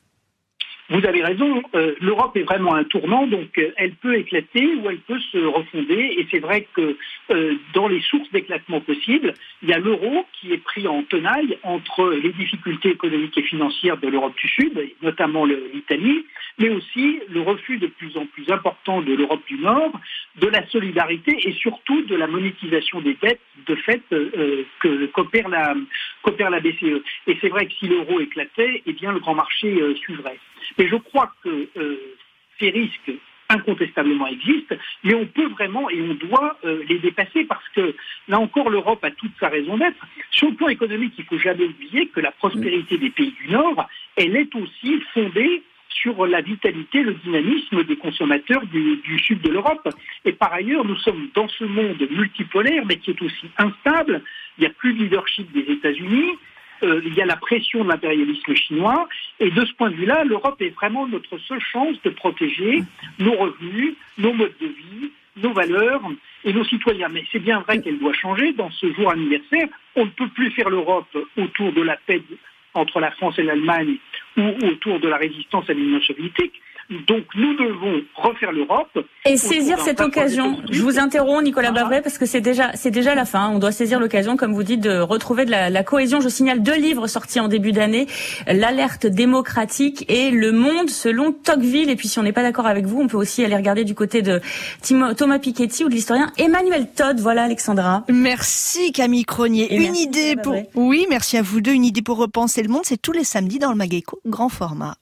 Vous avez raison, l'Europe est vraiment un tournant, donc elle peut éclater ou elle peut se refonder, et c'est vrai que dans les sources d'éclatement possibles, il y a l'euro qui est pris en tenaille entre les difficultés économiques et financières de l'Europe du Sud, notamment l'Italie, mais aussi le refus de plus en plus important de l'Europe du Nord, de la solidarité et surtout de la monétisation des dettes de fait qu'opère la BCE. Et c'est vrai que si l'euro éclatait, eh bien le grand marché suivrait. Mais je crois que ces risques incontestablement existent, mais on peut vraiment et on doit les dépasser parce que, là encore, l'Europe a toute sa raison d'être. Sur le plan économique, il ne faut jamais oublier que la prospérité des pays du Nord, elle est aussi fondée sur la vitalité, le dynamisme des consommateurs du sud de l'Europe. Et par ailleurs, nous sommes dans ce monde multipolaire, mais qui est aussi instable. Il n'y a plus de leadership des États-Unis. Il y a la pression de l'impérialisme chinois, et de ce point de vue-là, l'Europe est vraiment notre seule chance de protéger nos revenus, nos modes de vie, nos valeurs et nos citoyens. Mais c'est bien vrai qu'elle doit changer dans ce jour anniversaire. On ne peut plus faire l'Europe autour de la paix entre la France et l'Allemagne ou autour de la résistance à l'Union soviétique. Donc nous devons refaire l'Europe. Et saisir cette occasion. Je vous interromps, Nicolas Bavray, parce que c'est déjà la fin. On doit saisir l'occasion, comme vous dites, de retrouver de la cohésion. Je signale 2 livres sortis en début d'année, L'Alerte démocratique et Le Monde selon Tocqueville. Et puis si on n'est pas d'accord avec vous, on peut aussi aller regarder du côté de Thomas Piketty ou de l'historien Emmanuel Todd. Voilà, Alexandra. Merci Camille Cronier. Une idée pour... Oui, merci à vous deux. Une idée pour repenser le monde, c'est tous les samedis dans le Mag Éco, grand format.